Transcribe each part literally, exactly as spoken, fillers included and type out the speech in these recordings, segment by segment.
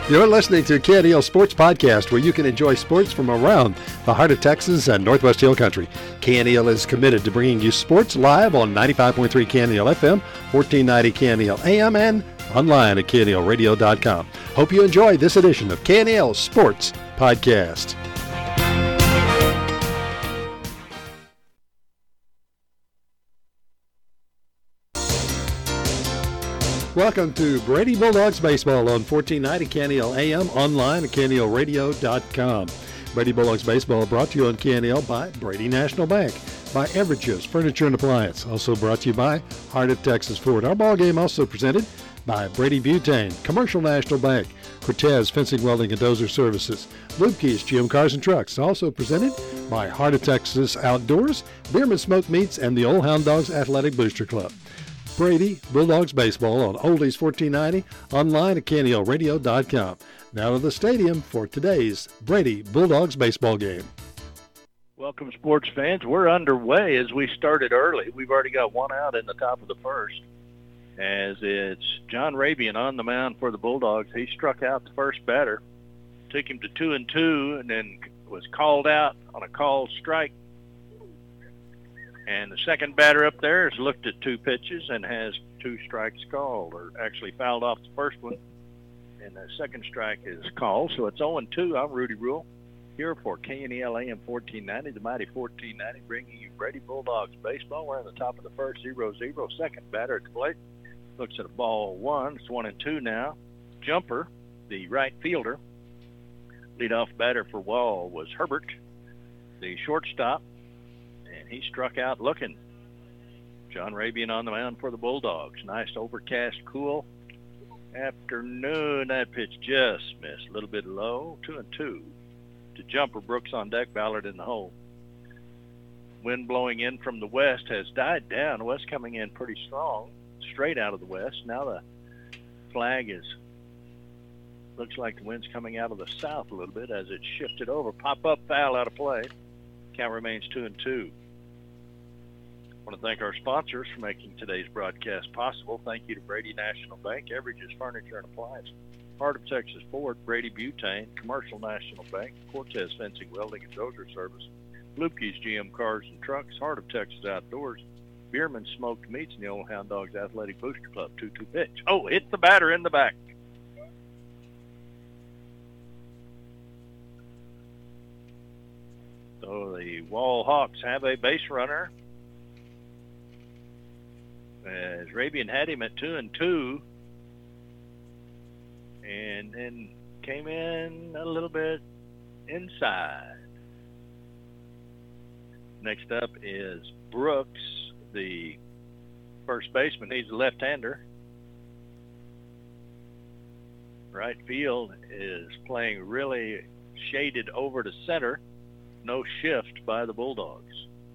You're listening to K N E L Sports Podcast, where you can enjoy sports from around the heart of Texas and Northwest Hill Country. K N E L is committed to bringing you sports live on ninety-five point three K N E L F M, fourteen ninety K N E L A M, and online at K N E L radio dot com. Hope you enjoy this edition of K N E L Sports Podcast. Welcome to Brady Bulldogs Baseball on fourteen ninety K N E L A M, online at K N E L radio dot com. Brady Bulldogs Baseball brought to you on K N E L by Brady National Bank, by Everages Furniture and Appliance, also brought to you by Heart of Texas Ford. Our ball game also presented by Brady Butane, Commercial National Bank, Cortez Fencing, Welding, and Dozer Services, Lubke's G M Cars and Trucks, also presented by Heart of Texas Outdoors, Bierman Smoked Meats, and the Old Hound Dogs Athletic Booster Club. Brady Bulldogs Baseball on Oldies fourteen ninety, online at K N E L radio dot com. Now to the stadium for today's Brady Bulldogs baseball game. Welcome, sports fans. We're underway as we started early. We've already got one out in the top of the first, as it's John Rabian on the mound for the Bulldogs. He struck out the first batter, took him to two and two, and then was called out on a called strike. And the second batter up there has looked at two pitches and has two strikes called, or actually fouled off the first one. And the second strike is called, so it's oh and two. I'm Rudy Rule here for K N E L A M fourteen ninety, the mighty fourteen ninety, bringing you Brady Bulldogs baseball. We're in the top of the first, zero zero. Second batter at the plate looks at a ball one. It's one and two now. Jumper, the right fielder. Leadoff batter for Wall was Herbert, the shortstop. And he struck out looking. John Rabian on the mound for the Bulldogs. Nice overcast, cool afternoon. That pitch just missed. A little bit low. Two and two. To Jumper, Brooks on deck, Ballard in the hole. Wind blowing in from the west has died down. The west coming in pretty strong, straight out of the west. Now the flag is, looks like the wind's coming out of the south a little bit as it shifted over. Pop up, foul, out of play. Count remains two and two. I want to thank our sponsors for making today's broadcast possible. Thank you to Brady National Bank, Everages Furniture and Appliance, Heart of Texas Ford, Brady Butane, Commercial National Bank, Cortez Fencing, Welding, and Dozer Service, Lubke's G M Cars and Trucks, Heart of Texas Outdoors, Bierman Smoked Meats, and the Old Hound Dogs Athletic Booster Club. two two pitch. Oh, hit the batter in the back. So the Wall Hawks have a base runner, as Rabian had him at two and two, and then came in a little bit inside. Next up is Brooks, the first baseman. He's a left-hander. Right field is playing really shaded over to center. No shift by the Bulldogs.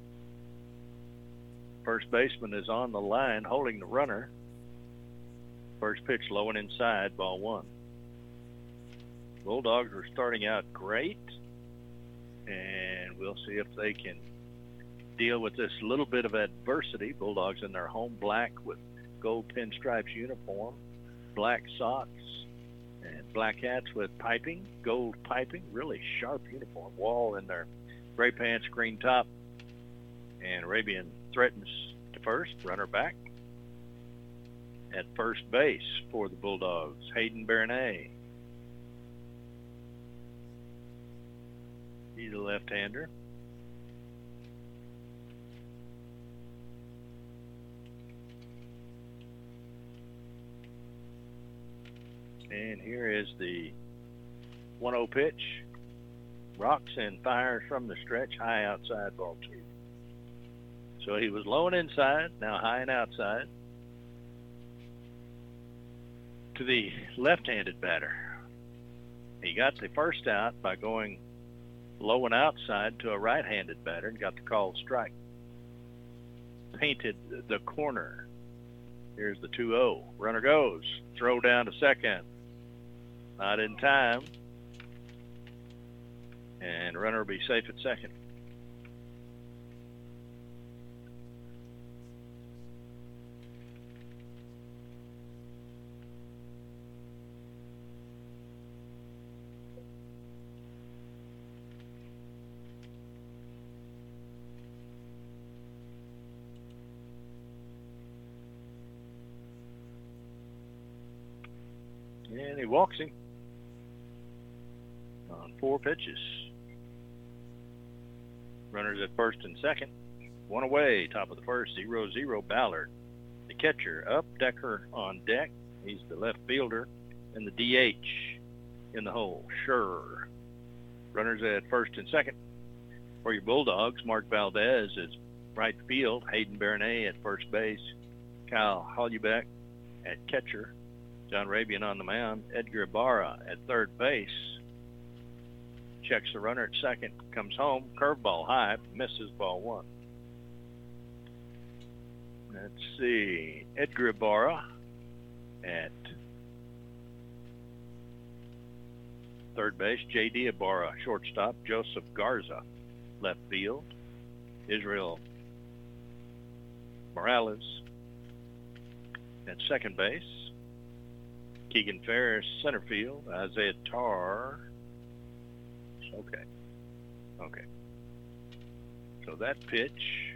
First baseman is on the line holding the runner. First pitch low and inside, ball one. Bulldogs are starting out great, and we'll see if they can deal with this little bit of adversity. Bulldogs in their home black with gold pinstripes uniform, black socks, and black hats with piping, gold piping, really sharp uniform. Wall in their gray pants, green top, and Rabian threatens to first, runner back. At first base for the Bulldogs, Hayden Bernay. He's a left-hander. And here is the one oh pitch. Rocks and fires from the stretch, high outside, ball two. So he was low and inside, now high and outside. To the left-handed batter. He got the first out by going low and outside to a right-handed batter and got the called strike. Painted the corner. Here's the two oh. Runner goes. Throw down to second. Not in time. And runner will be safe at second. And he walks him on four pitches. Runners at first and second. One away, top of the first, zero zero Ballard. The catcher up, Decker on deck. He's the left fielder. And the D H in the hole, sure. Runners at first and second. For your Bulldogs, Mark Valdez is right field. Hayden Baronet at first base. Kyle Holubeck at catcher. John Rabian on the mound. Edgar Ibarra at third base. Checks the runner at second. Comes home. Curveball high. Misses ball one. Let's see. Edgar Ibarra at third base. J D Ibarra, shortstop. Joseph Garza, left field. Israel Morales at second base. Keegan Ferris, center field. Isaiah Tarr. Okay. Okay. So that pitch.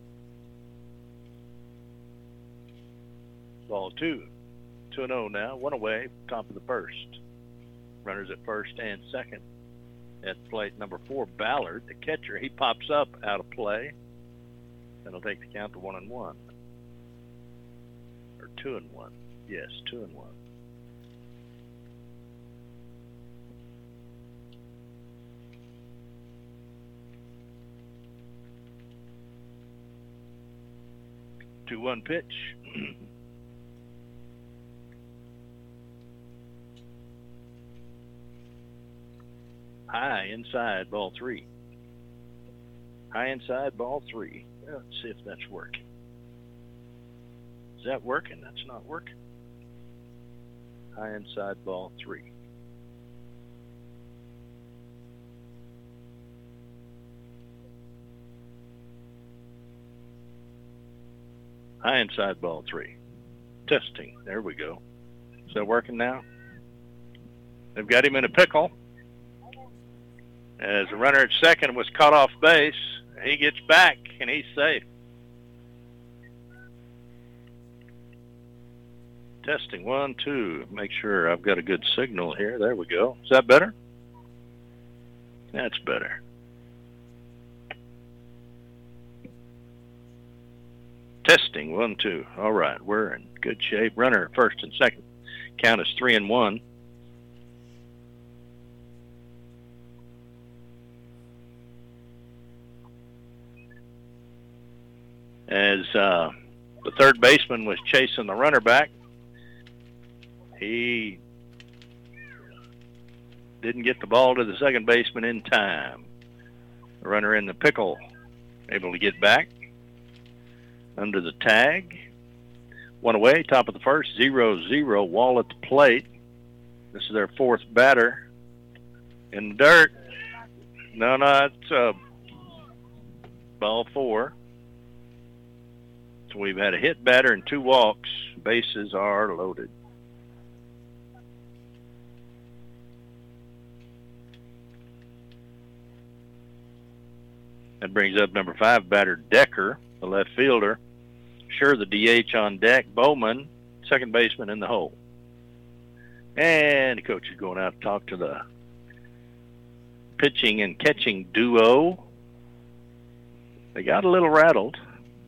Ball two. two and oh now. One away, top of the first. Runners at first and second. At plate number four, Ballard, the catcher. He pops up out of play. That'll take the count to one and one. Or two and one. Yes, two and one. two one pitch. High inside, ball three. High inside, ball three. Let's see if that's working. Is that working? That's not working. High inside, ball three. High inside, ball three. Testing. There we go. Is that working now? They've got him in a pickle. As the runner at second was caught off base, he gets back and he's safe. Testing, one, two. Make sure I've got a good signal here. There we go. Is that better? That's better. Testing, one, two. All right, we're in good shape. Runner at first and second. Count is three and one. As uh, the third baseman was chasing the runner back, he didn't get the ball to the second baseman in time. The runner in the pickle able to get back under the tag. One away, top of the first, zero zero, Wall at the plate. This is their fourth batter in the dirt. No, no, it's uh, ball four. So we've had a hit batter and two walks. Bases are loaded. That brings up number five batter Decker, the left fielder. Sure, the D H on deck. Bowman, second baseman in the hole. And the coach is going out to talk to the pitching and catching duo. They got a little rattled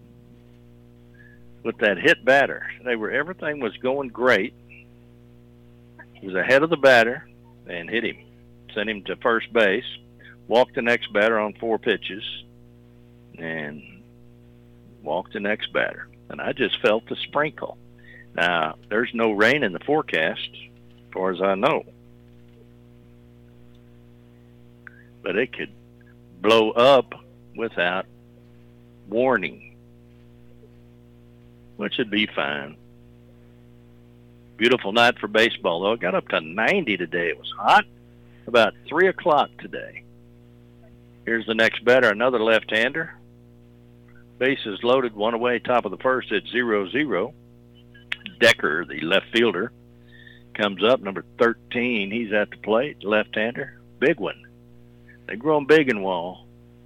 with that hit batter. They were everything was going great. He was ahead of the batter and hit him. Sent him to first base. Walked the next batter on four pitches. And walked the next batter. And I just felt the sprinkle. Now, there's no rain in the forecast, as far as I know. But it could blow up without warning, which would be fine. Beautiful night for baseball, though. It got up to ninety today. It was hot. About three o'clock today. Here's the next batter, another left-hander. Bases loaded, one away, top of the first at zero zero. Decker, the left fielder, comes up, number thirteen. He's at the plate, left-hander. Big one. They grow 'em big in Wall.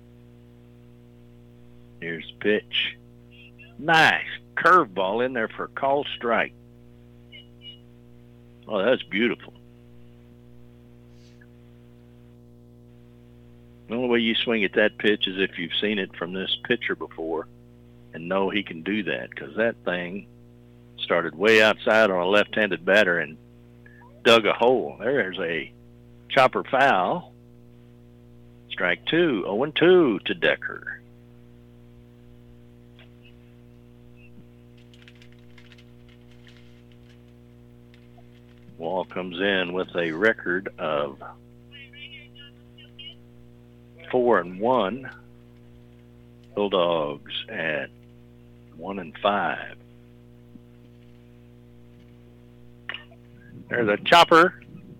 Here's the pitch. Nice curveball in there for a call strike. Oh, that's beautiful. The only way you swing at that pitch is if you've seen it from this pitcher before and know he can do that, because that thing started way outside on a left-handed batter and dug a hole. There's a chopper foul. Strike two, oh and two to Decker. Wall comes in with a record of four and one. Bulldogs at one and five. There's a chopper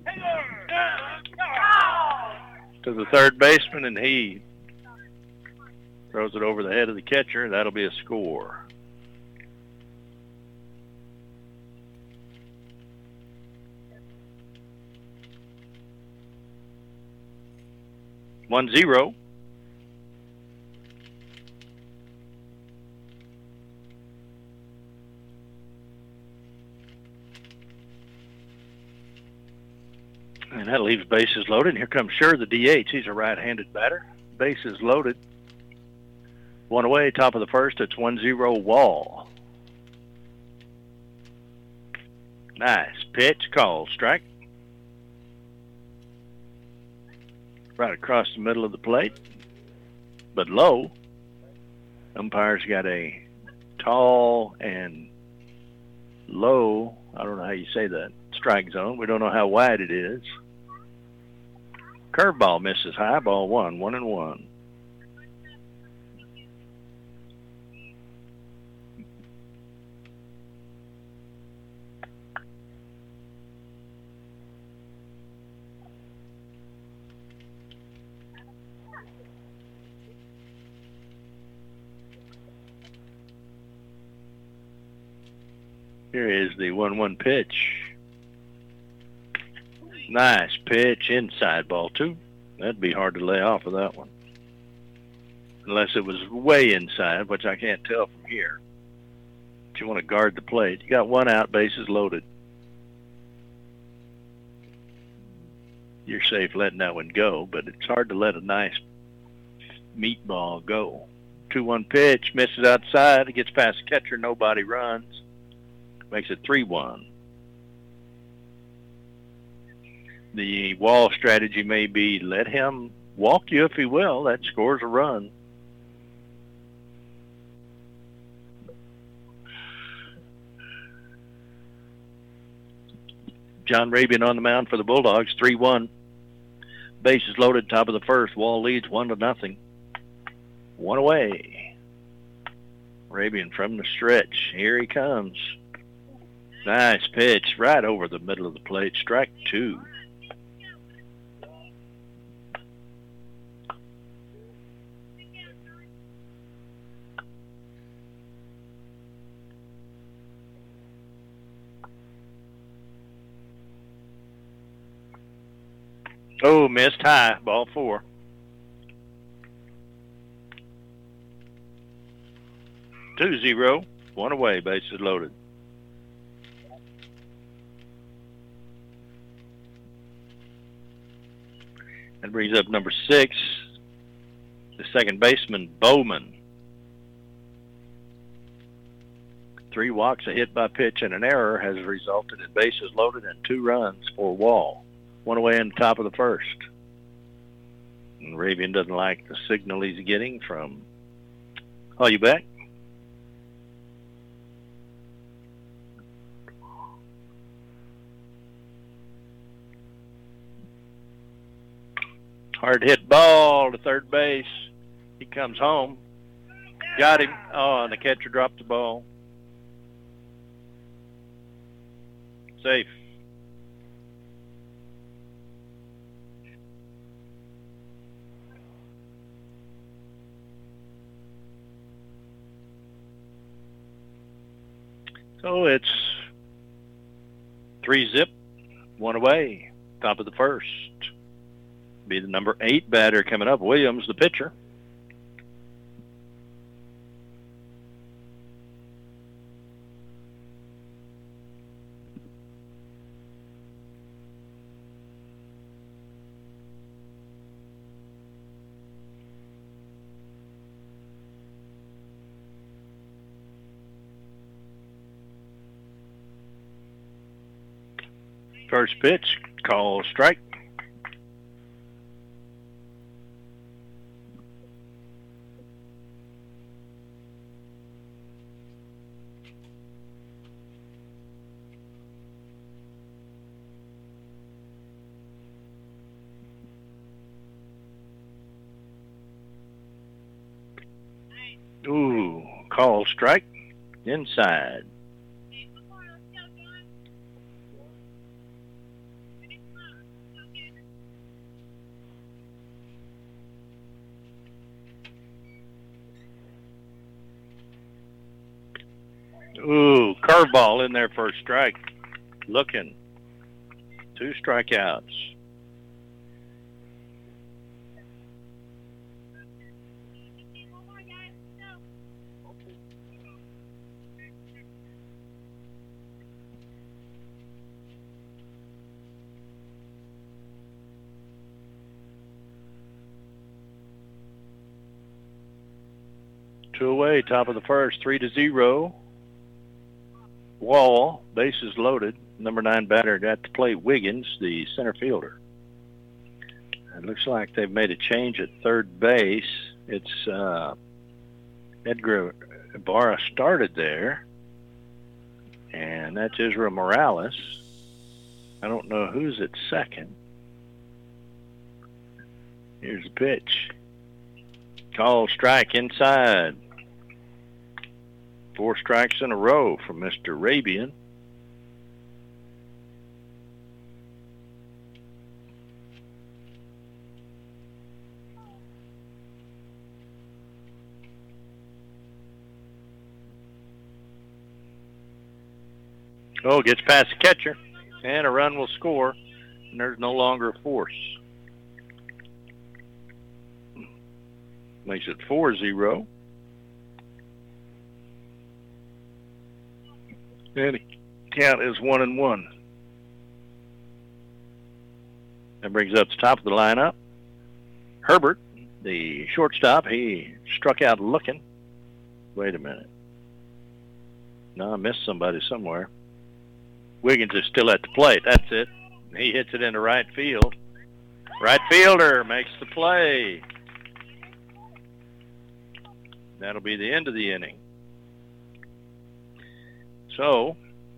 to the third baseman, and he throws it over the head of the catcher. That'll be a score. One zero. And that leaves bases loaded. And here comes Sure, the D H. He's a right-handed batter. Bases loaded. One away, top of the first. It's one zero Wall. Nice pitch, call, strike. Right across the middle of the plate, but low. Umpire's got a tall and low, I don't know how you say that, strike zone. We don't know how wide it is. Curveball misses high, ball one, one and one. Here is the one one pitch. Nice pitch, inside, ball two. That'd be hard to lay off of that one. Unless it was way inside, which I can't tell from here. But you want to guard the plate. You got one out, bases loaded. You're safe letting that one go, but it's hard to let a nice meatball go. two one pitch, misses outside. It gets past the catcher, nobody runs. Makes it three one. The Wall strategy may be let him walk you if he will. That scores a run. John Rabian on the mound for the Bulldogs, three one. Bases loaded, top of the first. Wall leads one to nothing. One away. Rabian from the stretch. Here he comes. Nice pitch right over the middle of the plate. Strike two. Oh, missed high. Ball four. two zero. One away. Bases loaded. That brings up number six, the second baseman, Bowman. Three walks, a hit by pitch, and an error has resulted in bases loaded and two runs for Wall. One away in the top of the first. And Rabian doesn't like the signal he's getting from Oh, you back? Hard hit ball to third base. He comes home. Got him. Oh, and the catcher dropped the ball. Safe. So it's three zip, one away, top of the first. Be the number eight batter coming up. Williams, the pitcher. First pitch, call strike. Ooh, call strike. Inside. Ooh, curveball in there for a strike. Looking. Two strikeouts. Two away, top of the first, three to zero. Wall, bases loaded. Number nine batter at the plate, Wiggins, the center fielder. It looks like they've made a change at third base. It's uh, Edgar Ibarra started there, and that's Israel Morales. I don't know who's at second. Here's the pitch. Call strike inside. Four strikes in a row from Mister Rabian. Oh, gets past the catcher, and a run will score, and there's no longer a force. Makes it four zero. And the count is one and one. That brings up the top of the lineup. Herbert, the shortstop, he struck out looking. Wait a minute. No, I missed somebody somewhere. Wiggins is still at the plate. That's it. He hits it into right field. Right fielder makes the play. That'll be the end of the inning. So,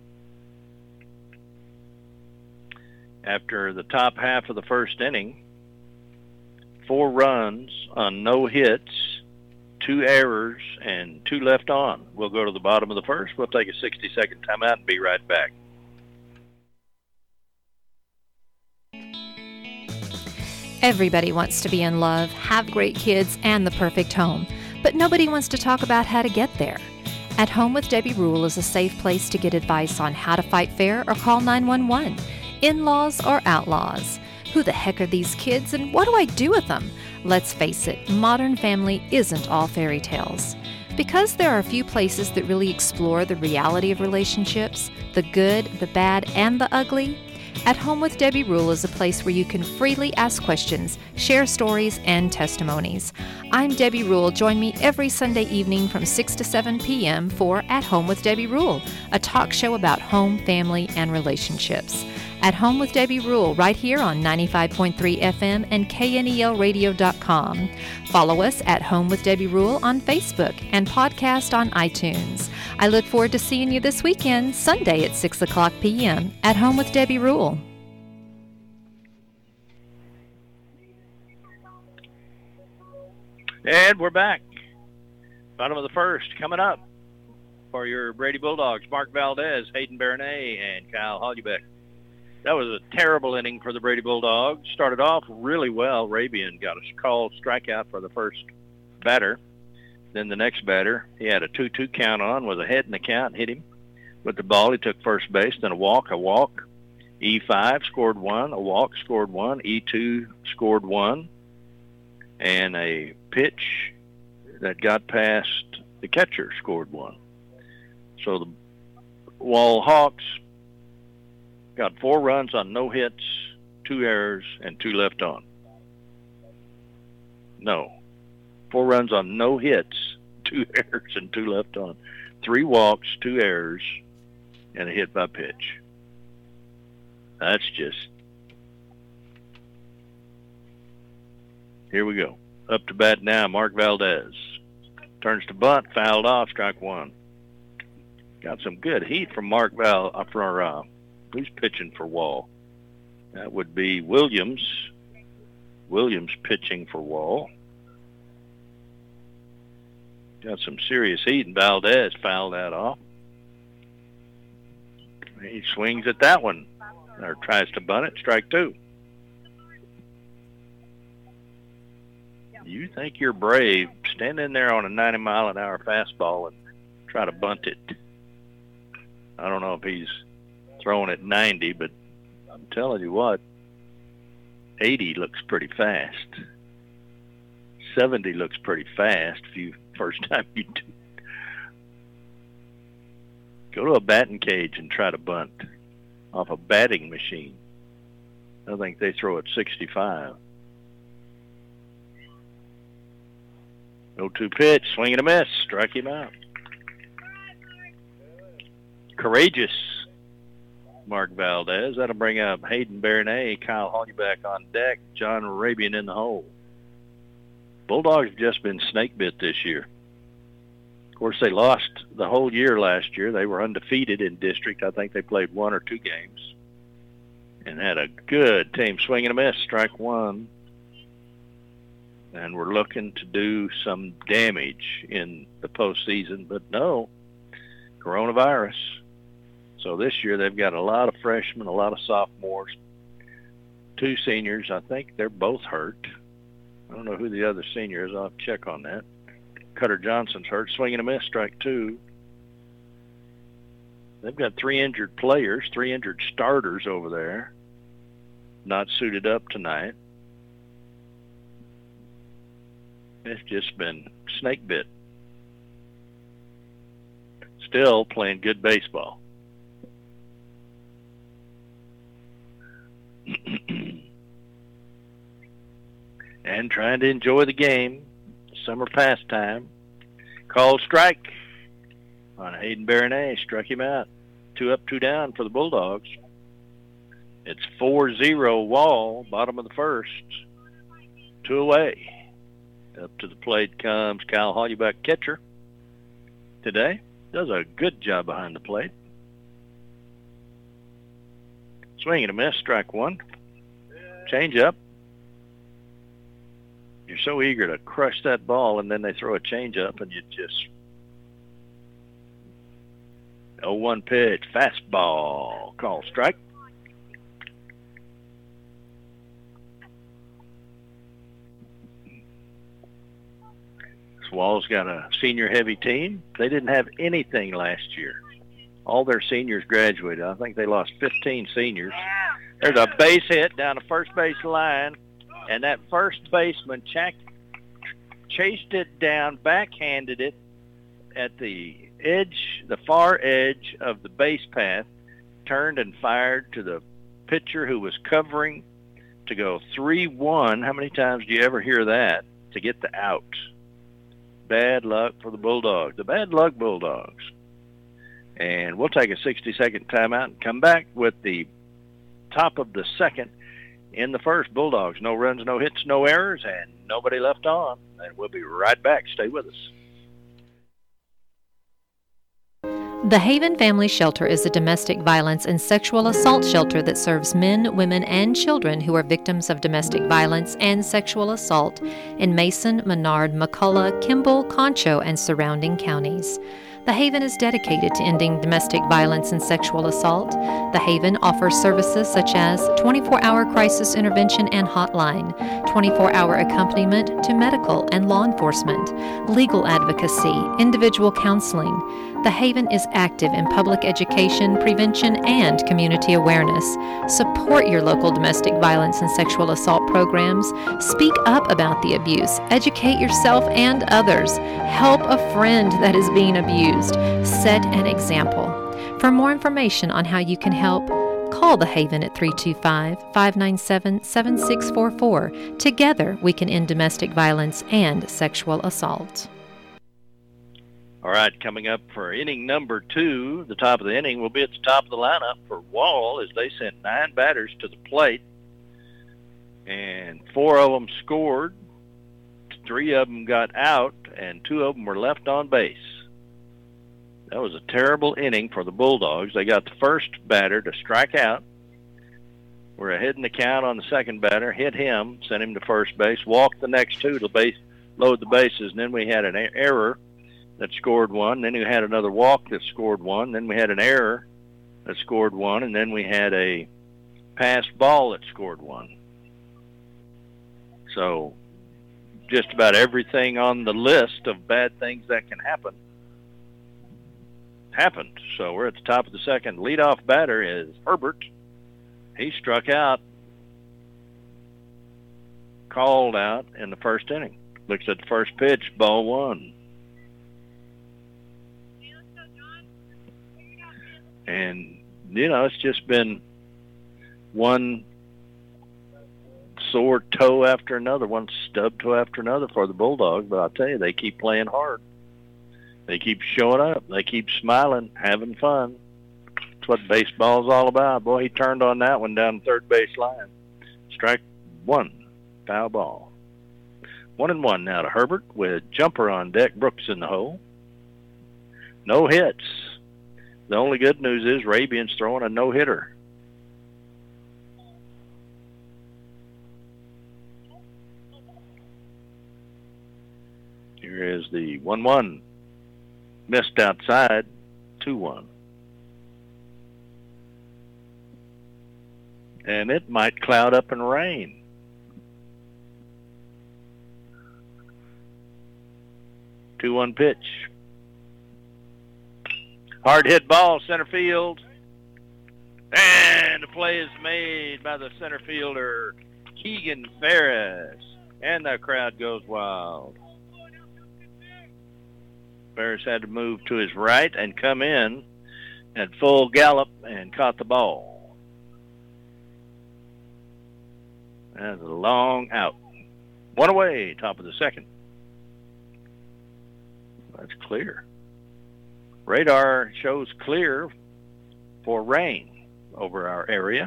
after the top half of the first inning, four runs on no hits, two errors, and two left on. We'll go to the bottom of the first. We'll take a sixty-second timeout and be right back. Everybody wants to be in love, have great kids, and the perfect home. But nobody wants to talk about how to get there. At Home with Debbie Rule is a safe place to get advice on how to fight fair or call nine one one. In-laws or outlaws? Who the heck are these kids and what do I do with them? Let's face it, Modern Family isn't all fairy tales. Because there are a few places that really explore the reality of relationships, the good, the bad, and the ugly, At Home with Debbie Rule is a place where you can freely ask questions, share stories, and testimonies. I'm Debbie Rule. Join me every Sunday evening from six to seven p.m. for At Home with Debbie Rule, a talk show about home, family, and relationships. At Home with Debbie Rule, right here on ninety-five point three F M and K N E L radio dot com. Follow us at Home with Debbie Rule on Facebook and podcast on iTunes. I look forward to seeing you this weekend, Sunday at six o'clock p.m. at Home with Debbie Rule. And we're back. Bottom of the first coming up for your Brady Bulldogs. Mark Valdez, Hayden Baronet, and Kyle Hollybeck. That was a terrible inning for the Brady Bulldogs. Started off really well. Rabian got a called strikeout for the first batter. Then the next batter, he had a two two count on with a head in the count, hit him with the ball. He took first base, then a walk, a walk. E five scored one, a walk scored one, E two scored one, and a pitch that got past the catcher scored one. So the Wall Hawks got four runs on no hits, two errors, and two left on. No. Four runs on no hits, two errors, and two left on. Three walks, two errors, and a hit by pitch. That's just... Here we go. Up to bat now, Mark Valdez. Turns to bunt, fouled off, strike one. Got some good heat from Mark Val, uh, for, uh, who's pitching for Wall? That would be Williams. Williams pitching for Wall. Got some serious heat, and Valdez fouled that off. He swings at that one, or tries to bunt it, strike two. You think you're brave, stand in there on a ninety mile an hour fastball and try to bunt it. I don't know if he's throwing at ninety, but I'm telling you what, eighty looks pretty fast. seventy looks pretty fast if you first time you do. Go to a batting cage and try to bunt off a batting machine. I think they throw at sixty-five. oh two pitch, swing and a miss, strike him out. Courageous Mark Valdez. That'll bring up Hayden Baronet, Kyle Hollyback on deck, John Arabian in the hole. Bulldogs have just been snake bit this year. Of course, they lost the whole year last year. They were undefeated in district. I think they played one or two games and had a good team. Swing and a miss, strike one. And we're looking to do some damage in the postseason, but no, coronavirus. So this year they've got a lot of freshmen, a lot of sophomores, two seniors. I think they're both hurt. I don't know who the other senior is. I'll have to check on that. Cutter Johnson's hurt. Swing and a miss, strike two. They've got three injured players, three injured starters over there, not suited up tonight. It's just been snake bit. Still playing good baseball. And trying to enjoy the game, summer pastime. Called strike on Hayden Baronet, struck him out. Two up, two down for the Bulldogs. It's four zero Wall, bottom of the first. Two away. Up to the plate comes Kyle Hollyback, catcher today. Does a good job behind the plate. Swing and a miss, strike one. Change up. You're so eager to crush that ball, and then they throw a change up, and you just... oh one pitch, fastball, call strike. Wall's got a senior-heavy team. They didn't have anything last year. All their seniors graduated. I think they lost fifteen seniors. There's a base hit down the first base line, and that first baseman ch- chased it down, backhanded it at the edge, the far edge of the base path, turned and fired to the pitcher who was covering to go three one. How many times do you ever hear that? To get the out. Bad luck for the Bulldogs, the bad luck Bulldogs. And we'll take a sixty-second timeout and come back with the top of the second in the first. Bulldogs, no runs, no hits, no errors, and nobody left on. And we'll be right back. Stay with us. The Haven Family Shelter is a domestic violence and sexual assault shelter that serves men, women, and children who are victims of domestic violence and sexual assault in Mason, Menard, McCullough, Kimball, Concho, and surrounding counties. The Haven is dedicated to ending domestic violence and sexual assault. The Haven offers services such as twenty-four hour crisis intervention and hotline, twenty-four hour accompaniment to medical and law enforcement, legal advocacy, individual counseling. The Haven is active in public education, prevention, and community awareness. Support your local domestic violence and sexual assault programs. Speak up about the abuse. Educate yourself and others. Help a friend that is being abused. Set an example. For more information on how you can help, call the Haven at three two five, five nine seven, seven six four four. Together, we can end domestic violence and sexual assault. All right, coming up for inning number two, the top of the inning will be at the top of the lineup for Wall as they sent nine batters to the plate. And four of them scored, three of them got out, and two of them were left on base. That was a terrible inning for the Bulldogs. They got the first batter to strike out. We're ahead in the count on the second batter, hit him, sent him to first base, walked the next two to base, load the bases, and then we had an error that scored one. Then we had another walk that scored one. Then we had an error that scored one, and then we had a passed ball that scored one. So just about everything on the list of bad things that can happen happened. So we're at the top of the second. Leadoff batter is Herbert. He struck out, called out in the first inning. Looks at the first pitch, ball one. And, you know, it's just been one sore toe after another, one stub toe after another for the Bulldogs. But I'll tell you, they keep playing hard. They keep showing up. They keep smiling, having fun. That's what baseball's all about. Boy, he turned on that one down the third base line. Strike one, foul ball. One and one now to Herbert with Jumper on deck, Brooks in the hole. No hits. The only good news is Rabian's throwing a no-hitter. Here is the one one. Missed outside, two one. And it might cloud up and rain. two one pitch. Hard hit ball, center field. And the play is made by the center fielder, Keegan Ferris. And the crowd goes wild. Ferris had to move to his right and come in at full gallop and caught the ball. That's a long out. One away, top of the second. That's clear. Radar shows clear for rain over our area.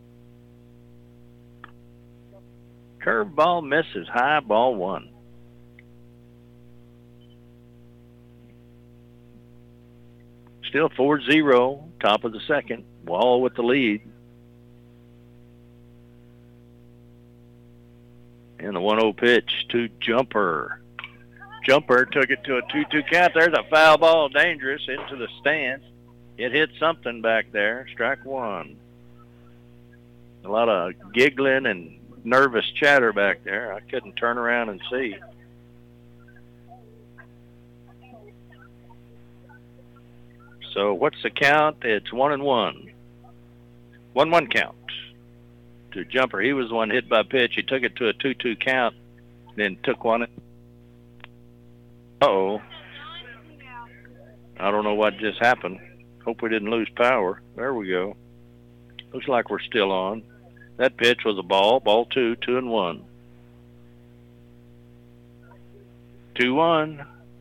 Curveball misses, high, ball one. Still four zero, top of the second. Wall with the lead. And the one oh pitch to Jumper. Jumper took it to a two two count. There's a foul ball, dangerous, into the stands. It hit something back there. Strike one. A lot of giggling and nervous chatter back there. I couldn't turn around and see. So what's the count? It's one and one. One one count to Jumper. He was the one hit by pitch. He took it to a two two count, then took one. Uh-oh. I don't know what just happened. Hope we didn't lose power. There we go. Looks like we're still on. That pitch was a ball. Ball two, two and one. Two one.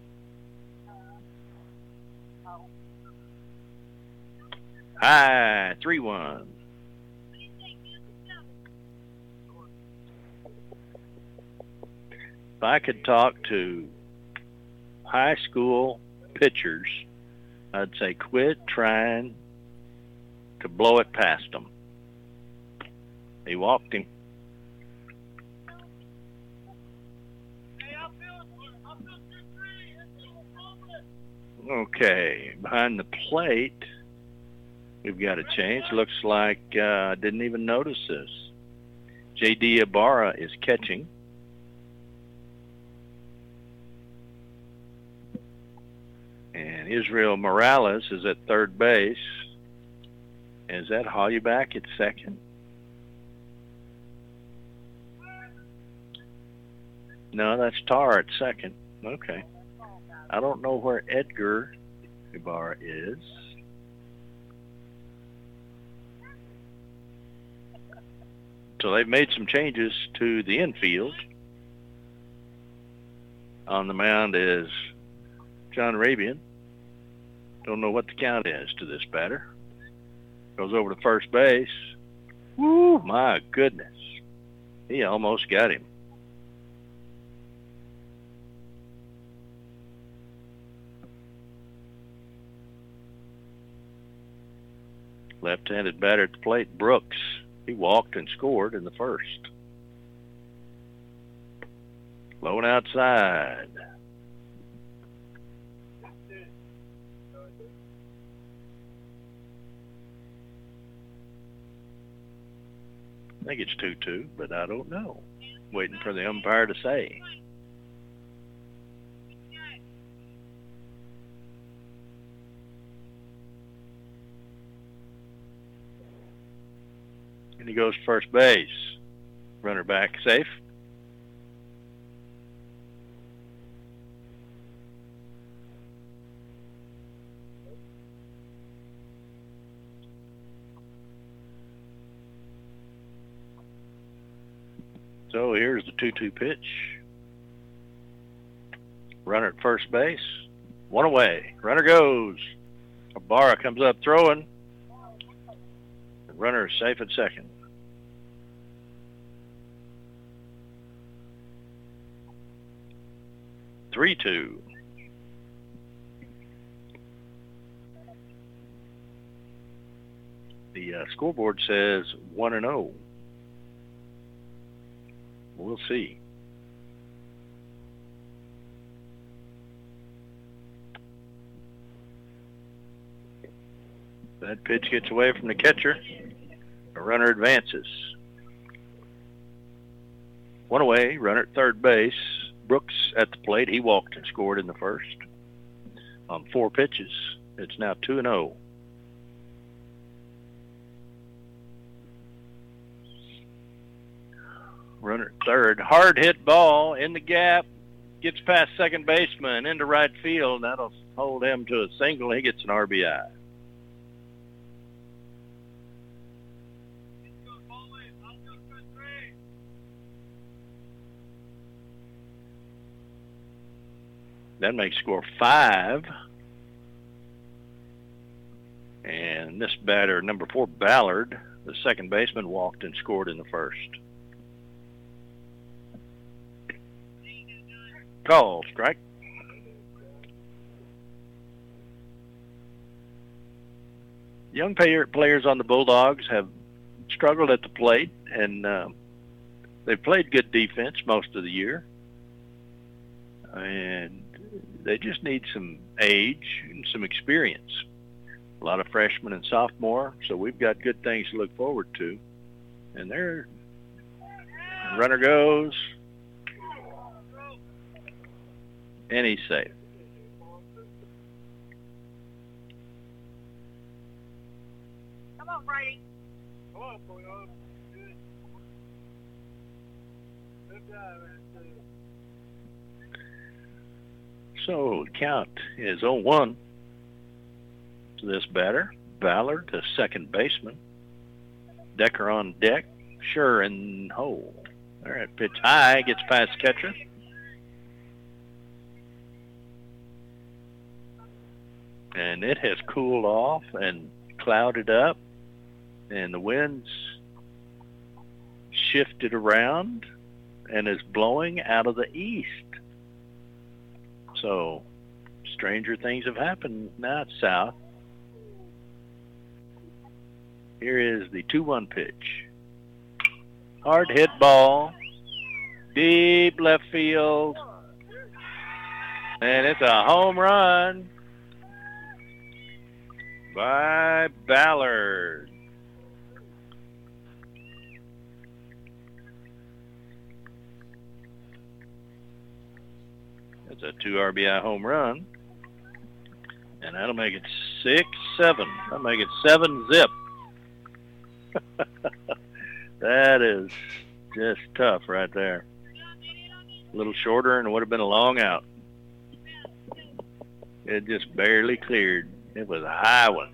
High, three one. If I could talk to high school pitchers, I'd say quit trying to blow it past them. He walked him. Okay, behind the plate, we've got a change. Looks like I uh, didn't even notice this. J D Ibarra is catching. And Israel Morales is at third base. Is that Hollyback at second? No, that's Tar at second. Okay. I don't know where Edgar Ibarra is. So they've made some changes to the infield. On the mound is John Arabian. Don't know what the count is to this batter. Goes over to first base. Woo, my goodness. He almost got him. Left-handed batter at the plate, Brooks. He walked and scored in the first. Low and outside. I think it's two two, but I don't know. Waiting for the umpire to say. And he goes to first base. Runner back safe. So here's the two two pitch. Runner at first base. One away. Runner goes. Ibarra comes up throwing. The runner is safe at second. three two. The uh, scoreboard says one and oh. We'll see. That pitch gets away from the catcher. The runner advances. One away, runner at third base. Brooks at the plate. He walked and scored in the first. On four pitches, it's now two and oh. Runner at third. Hard hit ball in the gap. Gets past second baseman into right field. That'll hold him to a single. He gets an R B I. That makes score five. And this batter, number four, Ballard, the second baseman, walked and scored in the first. Call, strike. Young player, players on the Bulldogs have struggled at the plate, and uh, they've played good defense most of the year. And they just need some age and some experience. A lot of freshmen and sophomore, so we've got good things to look forward to. And there, runner goes, and he's safe. Come on, Brady. Come on, boy. Good. Good job, man. So the count is oh one to this batter. Ballard, the second baseman. Decker on deck. Sure and hole. All right, pitch high, gets past catcher. And it has cooled off and clouded up, and the wind's shifted around and is blowing out of the east. So, stranger things have happened. Now it's south. Here is the two one pitch. Hard hit ball. Deep left field. And it's a home run by Ballard. It's a two R B I home run. And that'll make it six seven. That'll make it seven zip. That is just tough right there. A little shorter and it would have been a long out. It just barely cleared. It was a high one.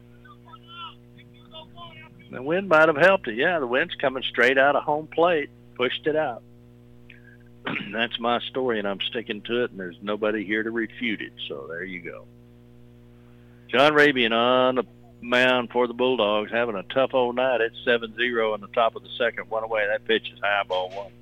The wind might have helped it. Yeah, the wind's coming straight out of home plate. Pushed it out. that's my story, and I'm sticking to it, and there's nobody here to refute it. So there you go. John Rabian on the mound for the Bulldogs, having a tough old night. It's seven zero in the top of the second. One away. That pitch is high, ball one.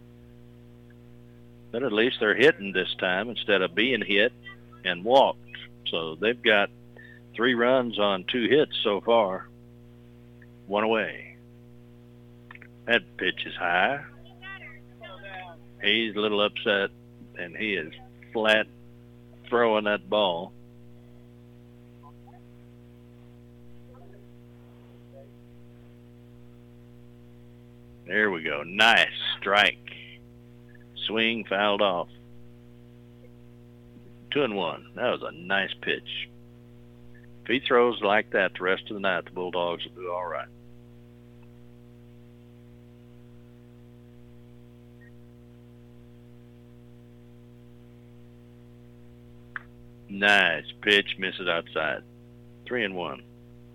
But at least they're hitting this time instead of being hit and walked. So they've got three runs on two hits so far. One away. That pitch is high. He's a little upset, and he is flat throwing that ball. There we go. Nice strike. Swing fouled off. Two and one. That was a nice pitch. If he throws like that the rest of the night, the Bulldogs will do all right. Nice pitch, misses outside. Three and one.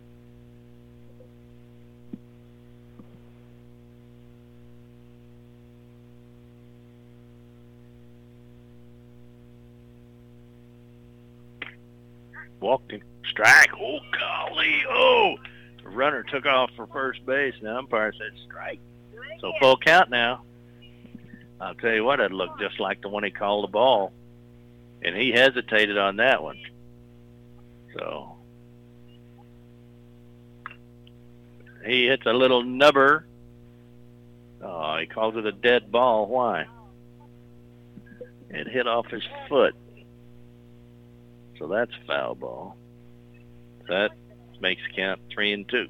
Walked him. Strike. Oh, golly. Oh, the runner took off for first base. The umpire said strike. So full count now. I'll tell you what, it looked just like the one he called the ball. And he hesitated on that one. So he hits a little nubber. Oh, he calls it a dead ball. Why? It hit off his foot. So that's a foul ball. That makes the count three and two.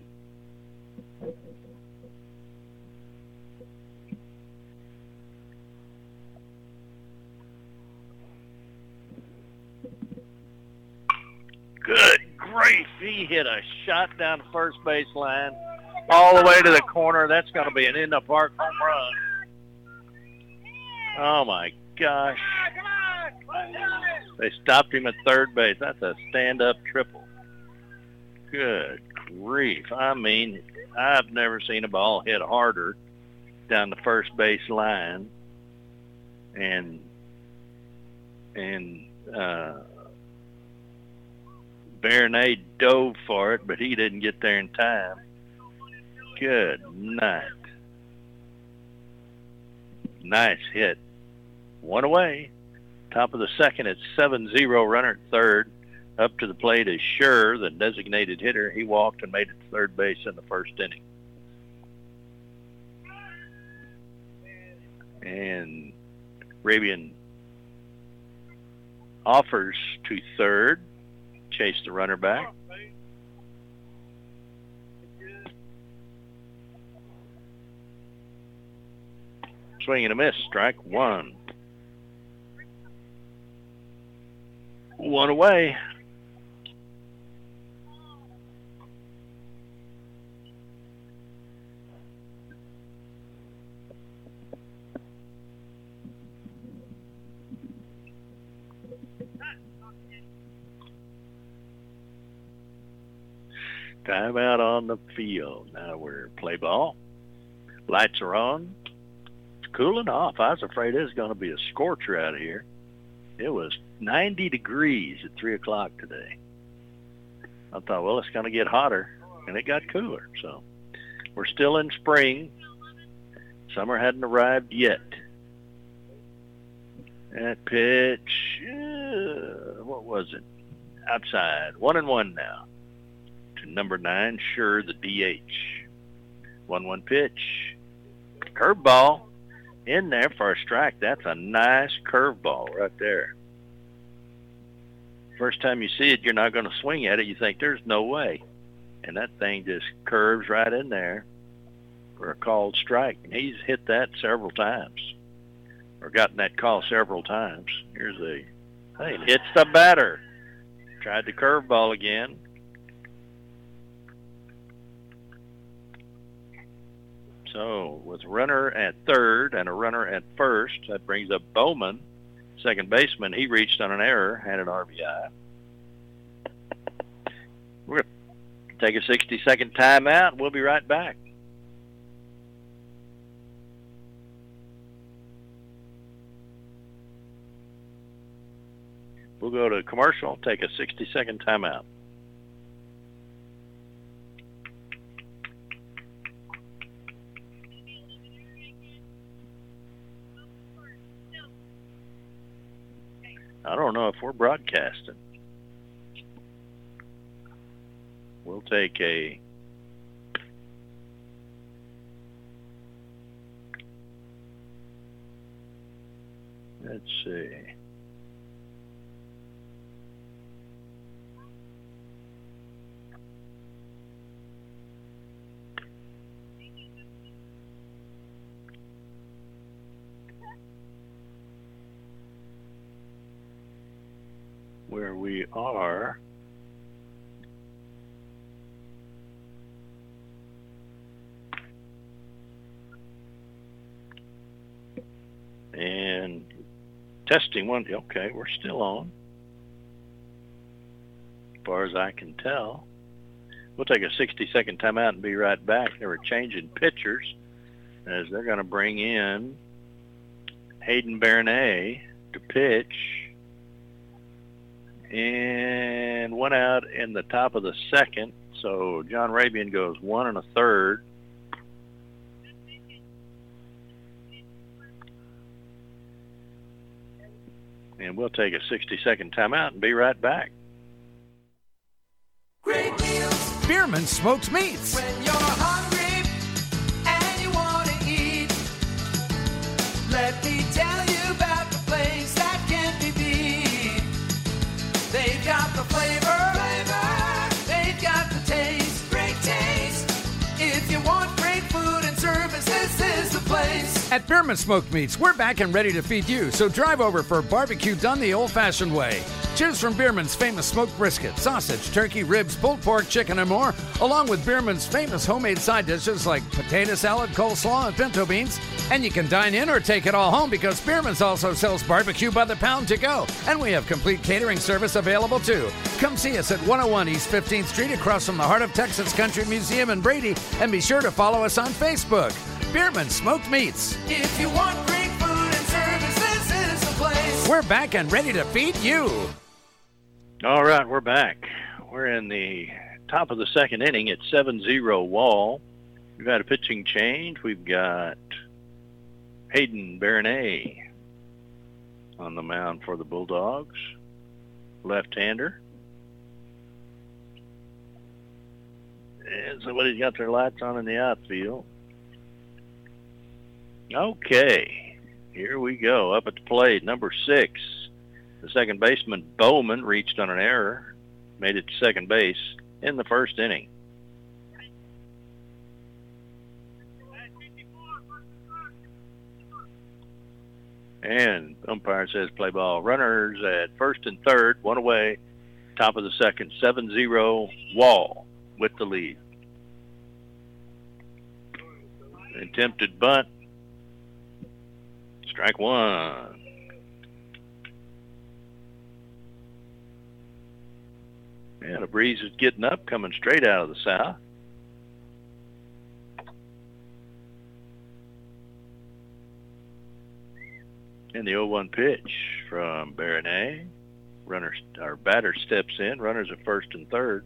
Good grief. He hit a shot down the first base line all the way to the corner. That's going to be an in-the-park home run. Oh, my gosh. They stopped him at third base. That's a stand-up triple. Good grief. I mean, I've never seen a ball hit harder down the first base line. And, and, uh, Bernays dove for it, but he didn't get there in time. Good night. Nice hit. One away. Top of the second, it's seven zero. Runner at third. Up to the plate is Scher, the designated hitter. He walked and made it to third base in the first inning. And Rabian offers to third. Chase the runner back. Swing and a miss. Strike one. One away. Time out on the field. Now we're play ball. Lights are on. It's cooling off. I was afraid it was going to be a scorcher out here. It was ninety degrees at three o'clock today. I thought, well, it's going to get hotter, and it got cooler. So we're still in spring. Summer hadn't arrived yet. That pitch, uh, what was it? Outside. One and one now. To number nine, Scher, the D H. one one pitch. Curveball in there for a strike. That's a nice curveball right there. First time you see it, you're not going to swing at it. You think there's no way. And that thing just curves right in there for a called strike. And he's hit that several times, or gotten that call several times. Here's a, hey, hits the batter. Tried the curveball again. So with a runner at third and a runner at first, that brings up Bowman, second baseman. He reached on an error, had an R B I. We're going to take a sixty-second timeout. We'll be right back. We'll go to commercial, take a sixty-second timeout. I don't know if we're broadcasting. We'll take a let's see. Where we are. And testing one. Okay, we're still on. As far as I can tell. We'll take a sixty-second timeout and be right back. They were changing pitchers as they're going to bring in Hayden Baronet to pitch. And one out in the top of the second. So John Rabian goes one and a third. And we'll take a sixty-second timeout and be right back. Great meals. Bierman Smoked Meats. When you're hungry and you want to eat, let me tell you about the place that can't be beat. They've got the flavor, flavor. They've got the taste, great taste. If you want great food and service, this is the place. At Bierman Smoked Meats, we're back and ready to feed you, so drive over for barbecue done the old-fashioned way. Choose from Bierman's famous smoked brisket, sausage, turkey, ribs, pulled pork, chicken, and more, along with Bierman's famous homemade side dishes like potato salad, coleslaw, and pinto beans. And you can dine in or take it all home because Bierman's also sells barbecue by the pound to go. And we have complete catering service available too. Come see us at one oh one East fifteenth Street across from the Heart of Texas Country Museum in Brady. And be sure to follow us on Facebook. Bierman Smoked Meats. If you want great food and service, this is the place. We're back and ready to feed you. All right, we're back. We're in the top of the second inning at seven zero Wall. We've had a pitching change. We've got Hayden Baronet on the mound for the Bulldogs, left-hander. And somebody's got their lights on in the outfield. Okay, here we go. Up at the plate, number six. The second baseman, Bowman, reached on an error, made it to second base in the first inning. And umpire says play ball. Runners at first and third, one away, top of the second, seven zero Wall with the lead. Attempted bunt. Strike one. Yeah, the breeze is getting up, coming straight out of the south. And the oh one pitch from Baronet. Runner, our batter steps in. Runners at first and third.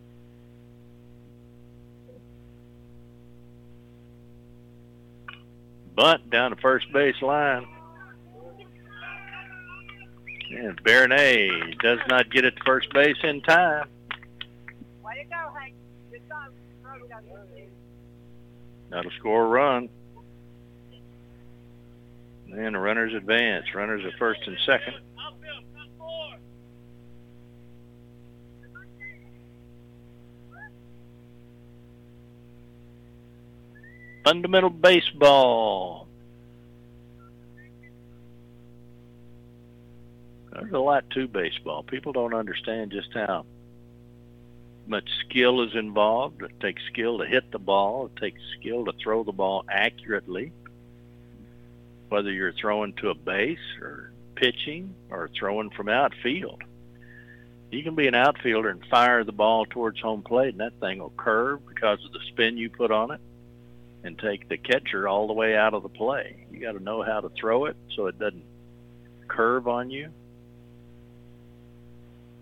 Bunt down the first base line. And Baronet does not get it to first base in time. Way to go, Hank. Good job. That'll score a run. And the runners advance. Runners at first and second. Fundamental baseball. There's a lot to baseball. People don't understand just how much skill is involved. It takes skill to hit the ball. It takes skill to throw the ball accurately. Whether you're throwing to a base or pitching or throwing from outfield. You can be an outfielder and fire the ball towards home plate, and that thing will curve because of the spin you put on it and take the catcher all the way out of the play. You got to know how to throw it so it doesn't curve on you.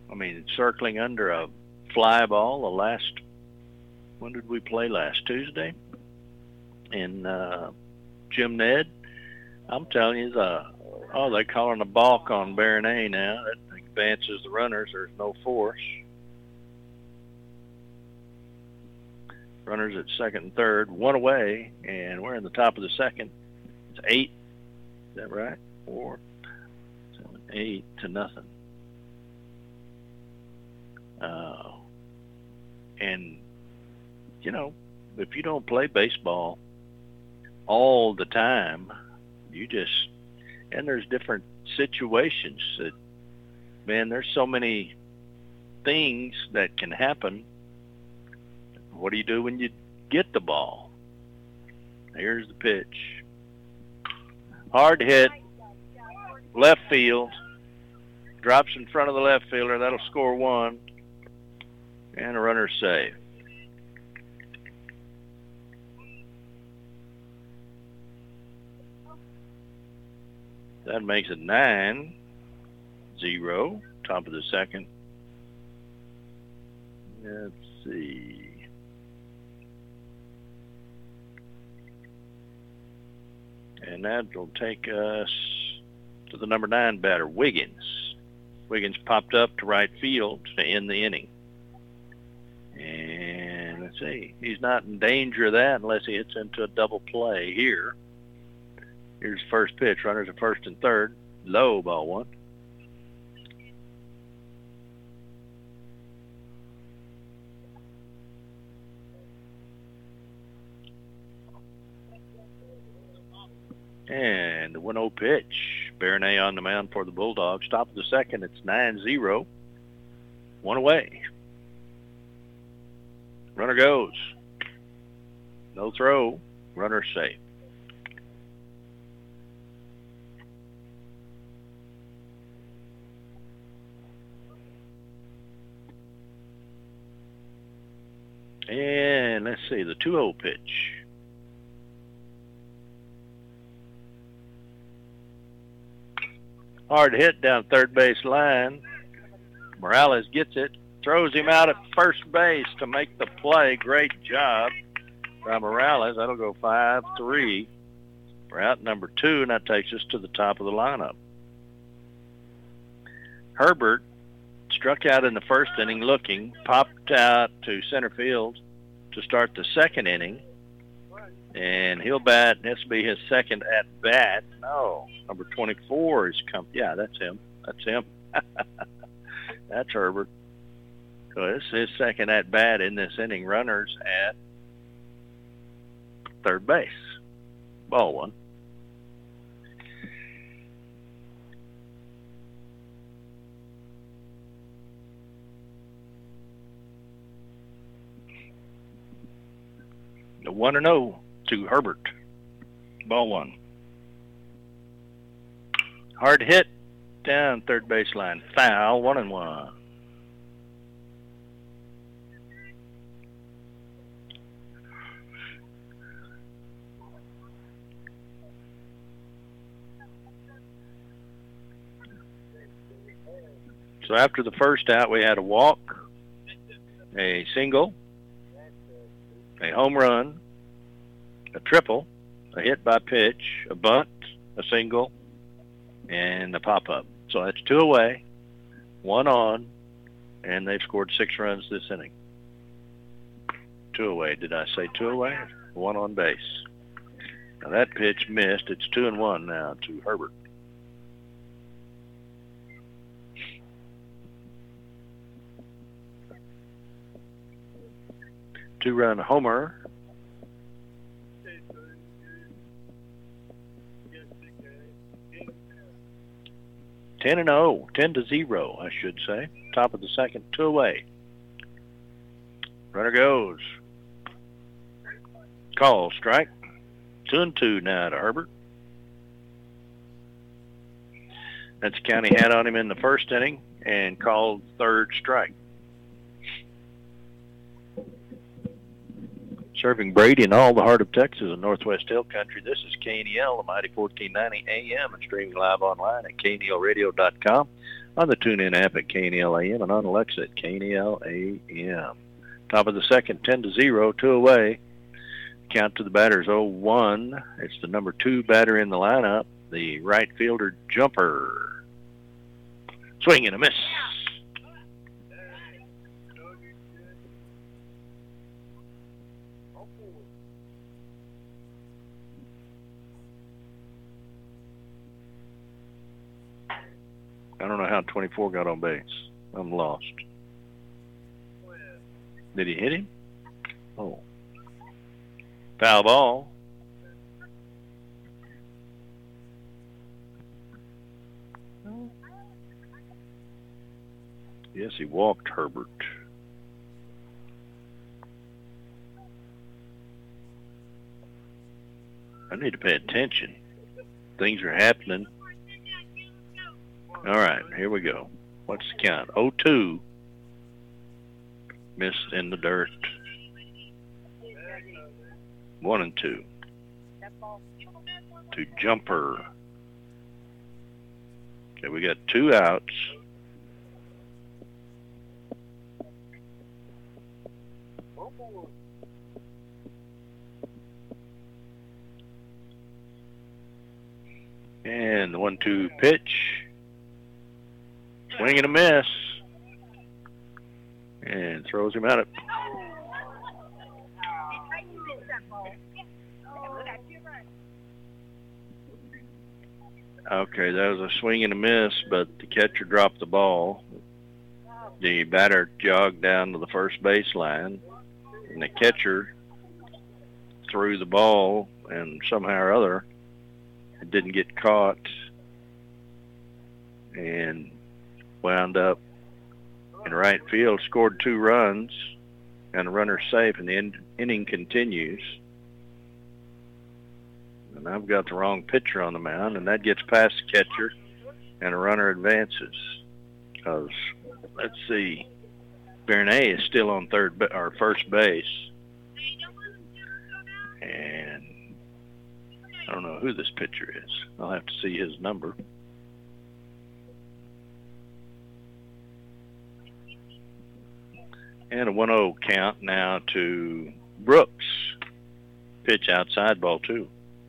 I mean, circling under a fly ball. The last, when did we play last? Tuesday? In uh, Jim Ned. I'm telling you, the, oh, they're calling a balk on Baronet now. That advances the runners. There's no force. Runners at second and third, one away, and we're in the top of the second. It's eight. Is that right? Four, seven, eight to nothing. Uh, and, you know, if you don't play baseball all the time, you just, and there's different situations that, man, there's so many things that can happen. What do you do when you get the ball? Here's the pitch. Hard hit, left field, drops in front of the left fielder. That'll score one, and a runner safe. That makes it nine zero, top of the second. Let's see. And that'll take us to the number nine batter, Wiggins. Wiggins popped up to right field to end the inning. And let's see, he's not in danger of that unless he hits into a double play here. Here's the first pitch. Runners at first and third. Low, ball one. And the one oh pitch. Baronet on the mound for the Bulldogs. Top of the second, it's nine zero. One away. Runner goes. No throw. Runner safe. And let's see, the two oh pitch. Hard hit down third base line. Morales gets it, throws him out at first base to make the play. Great job by Morales. That'll go five three. We're out number two, and that takes us to the top of the lineup. Herbert struck out in the first inning looking, popped out to center field to start the second inning, and he'll bat. This will be his second at bat. No, number twenty-four is come. Yeah, that's him. That's him. That's Herbert. So this is his second at bat in this inning. Runners at third base. Ball one. The one and oh to Herbert. Ball one. Hard hit down third baseline. Foul. One and one. So after the first out, we had a walk, a single, a home run, a triple, a hit by pitch, a bunt, a single, and a pop-up. So that's two away, one on, and they've scored six runs this inning. Two away. Did I say two away? One on base. Now that pitch missed. It's two and one now to Herbert. Two-run homer. Ten and oh, ten to zero, I should say. Top of the second, two away. Runner goes. Call, strike. Two and two now to Herbert. That's the count he had on him in the first inning and called third strike. Serving Brady and all the heart of Texas and Northwest Hill Country, this is K N E L, the mighty fourteen ninety A M, and streaming live online at K N E L radio dot com. on the TuneIn app at K N E L A M and on Alexa at K N E L A M. Top of the second, ten to zero, two away. Count to the batters oh one. It's the number two batter in the lineup, the right fielder Jumper. Swing and a miss. I don't know how twenty-four got on base. I'm lost. Did he hit him? Oh. Foul ball. Yes, he walked Herbert. I need to pay attention. Things are happening. All right, here we go. What's the count? oh two. Missed in the dirt. One and two. To Jumper. Okay, we got two outs. And the one two pitch. Swing and a miss. And throws him out. Of... Okay, that was a swing and a miss, but the catcher dropped the ball. The batter jogged down to the first baseline, and the catcher threw the ball, and somehow or other, it didn't get caught, and wound up in right field, scored two runs, and a runner safe, and the in- inning continues. And I've got the wrong pitcher on the mound, and that gets past the catcher, and a runner advances. Because, let's see, Bernay is still on third ba- or first base, and I don't know who this pitcher is. I'll have to see his number. And a one oh count now to Brooks. Pitch outside, ball two.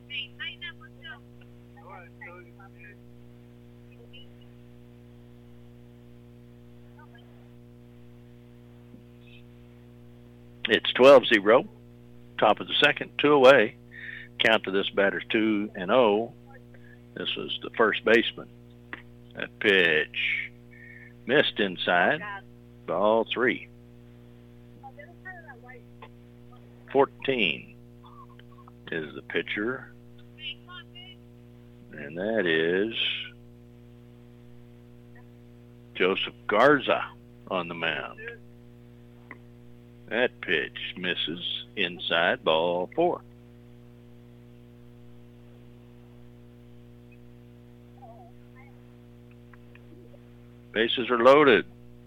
It's twelve zero. Top of the second, two away. Count to this batter's two and oh. This was the first baseman. That pitch missed inside. Ball three. fourteen is the pitcher, and that is Joseph Garza on the mound. That pitch misses inside, ball four. Bases are loaded.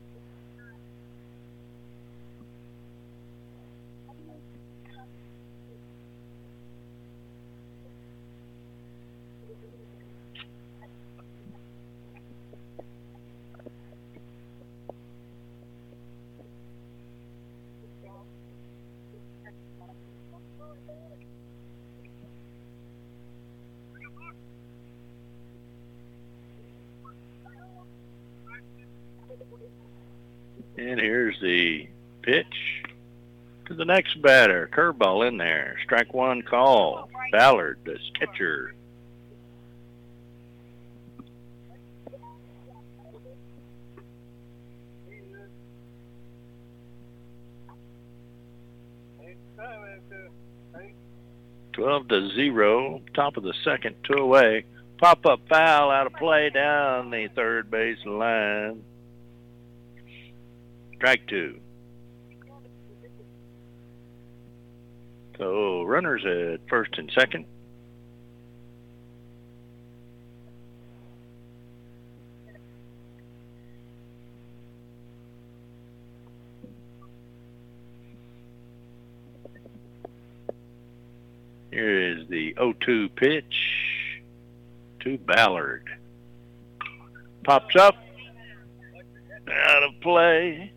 And here's the pitch to the next batter. Curveball in there. Strike one call. Ballard, the catcher. twelve to zero. Top of the second, two away. Pop-up foul out of play down the third base line. Strike two. So runners at first and second. Here is the oh two pitch to Ballard. Pops up Out of play.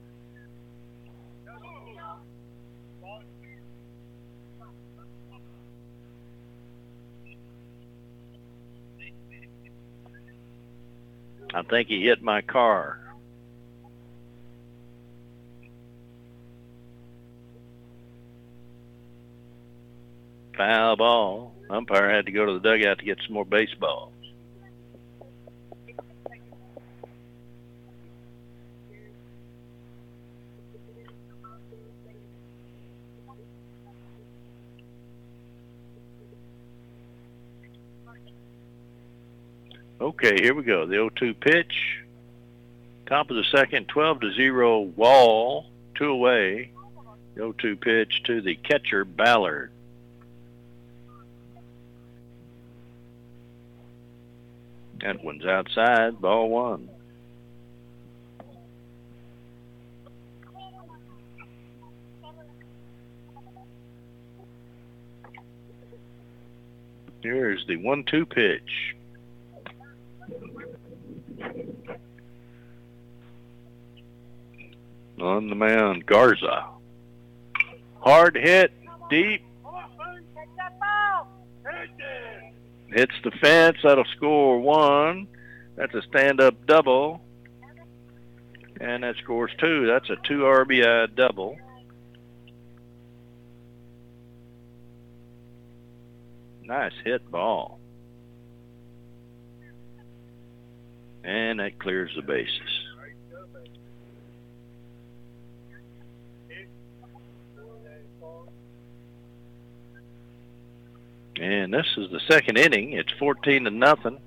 I think he hit my car. Foul ball. Umpire had to go to the dugout to get some more baseballs. Okay, here we go. The oh two pitch. Top of the second, twelve to zero Wall. Two away. The oh two pitch to the catcher, Ballard. That one's outside, ball one. Here's the one two pitch. On the mound, Garza. Hard hit, deep. Hits the fence. That'll score one. That's a stand-up double. And that scores two. That's a two R B I double. Nice hit ball. And that clears the bases. And this is the second inning. It's fourteen to nothing.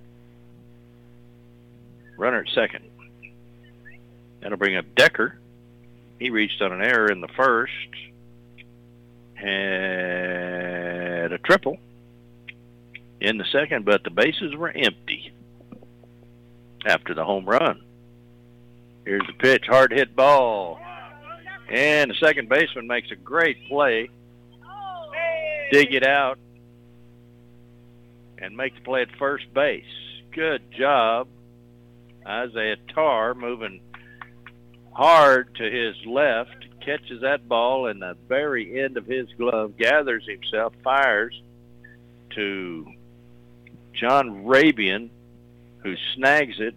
Runner at second. That'll bring up Decker. He reached on an error in the first. Had a triple in the second, but the bases were empty after the home run. Here's the pitch, hard hit ball. And the second baseman makes a great play. Dig it out. And make the play at first base. Good job. Isaiah Tarr moving hard to his left, catches that ball in the very end of his glove, gathers himself, fires to John Rabian, who snags it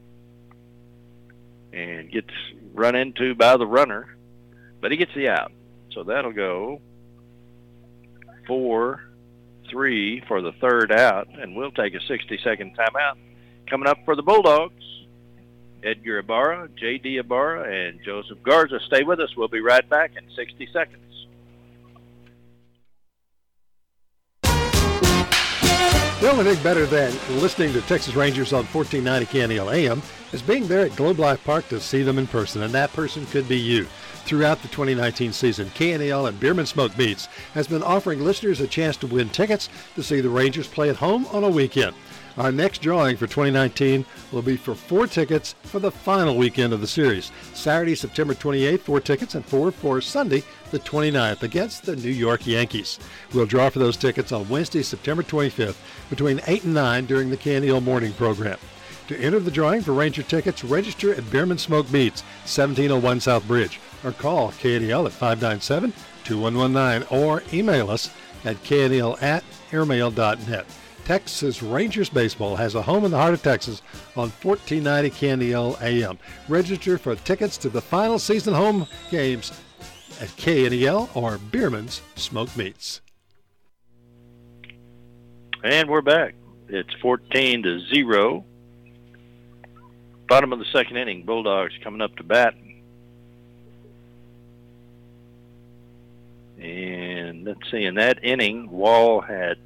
and gets run into by the runner, but he gets the out. So that'll go four three for the third out, and we'll take a sixty-second timeout. Coming up for the Bulldogs, Edgar Ibarra, J D Ibarra, and Joseph Garza. Stay with us. We'll be right back in sixty seconds. The only thing better than listening to Texas Rangers on fourteen ninety K N E L A M is being there at Globe Life Park to see them in person, and that person could be you. Throughout the twenty nineteen season, K N E L and Beerman Smoke Meats has been offering listeners a chance to win tickets to see the Rangers play at home on a weekend. Our next drawing for twenty nineteen will be for four tickets for the final weekend of the series. Saturday, September twenty-eighth, four tickets, and four for Sunday, the twenty-ninth, against the New York Yankees. We'll draw for those tickets on Wednesday, September twenty-fifth, between eight and nine during the K N E L morning program. To enter the drawing for Ranger tickets, register at Beerman Smoke Meats, seventeen oh one South Bridge, or call K N E L at five nine seven, two one one nine, or email us at K N E L at airmail dot net. Texas Rangers Baseball has a home in the heart of Texas on fourteen ninety K N E L A M. Register for tickets to the final season home games at K N E L or Beerman's Smoke Meats. And we're back. It's fourteen to zero. Bottom of the second inning, Bulldogs coming up to bat. And let's see, in that inning, Wall had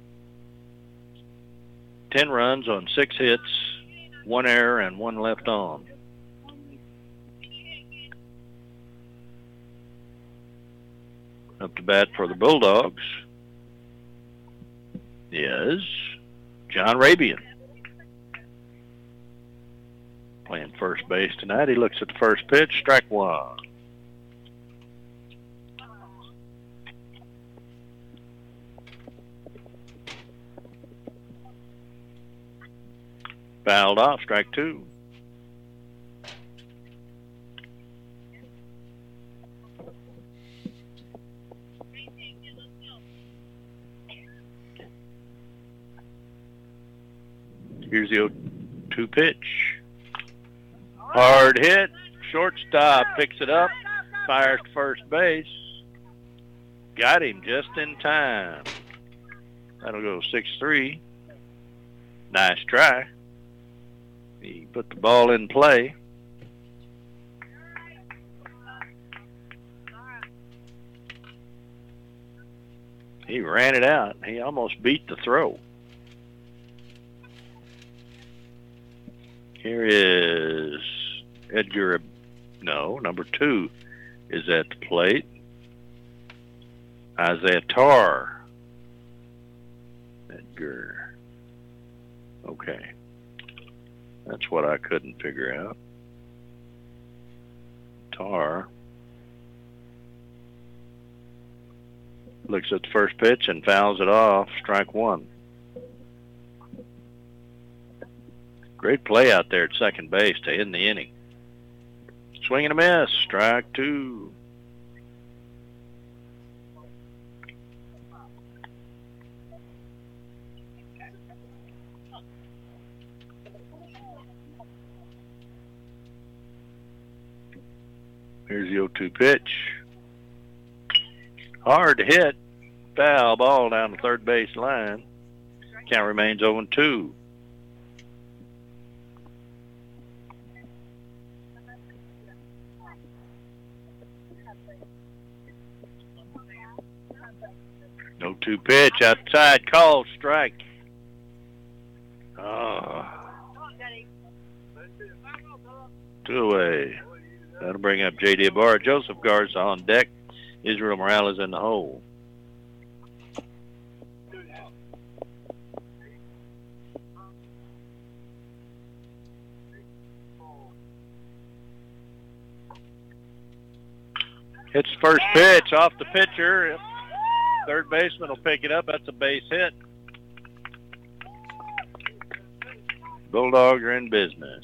ten runs on six hits, one error, and one left on. Up to bat for the Bulldogs is John Rabian. Playing first base tonight. He looks at the first pitch, strike one. Fouled off, strike two. Here's the oh two pitch. Hard hit. Shortstop picks it up. Fires to first base. Got him just in time. That'll go six three. Nice try. He put the ball in play. He ran it out. He almost beat the throw. Here is Edgar. No, number two is at the plate. Isaiah Tarr. Edgar. Okay. That's what I couldn't figure out. Tarr looks at the first pitch and fouls it off. Strike one. Great play out there at second base to end the inning. Swing and a miss. Strike two. Here's the oh two pitch. Hard hit. Foul ball down the third base line. Count remains oh and two. oh two pitch. Outside call. Strike. Oh. Two away. That'll bring up J D. Ibarra. Joseph Garza on deck. Israel Morales in the hole. Hits first pitch off the pitcher. Third baseman will pick it up. That's a base hit. Bulldogs are in business.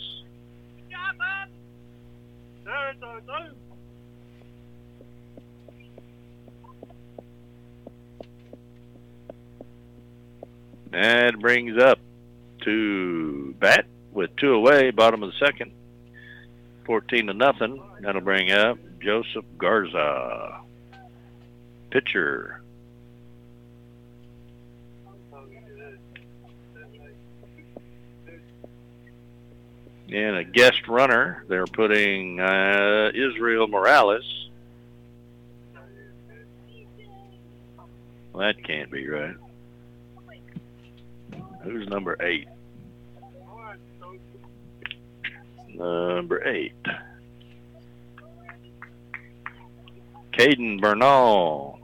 That brings up to bat with two away, bottom of the second. fourteen to nothing. That'll bring up Joseph Garza. Pitcher. And a guest runner. They're putting uh, Israel Morales. Well, that can't be right. Who's number eight? Number eight. Caden Bernal.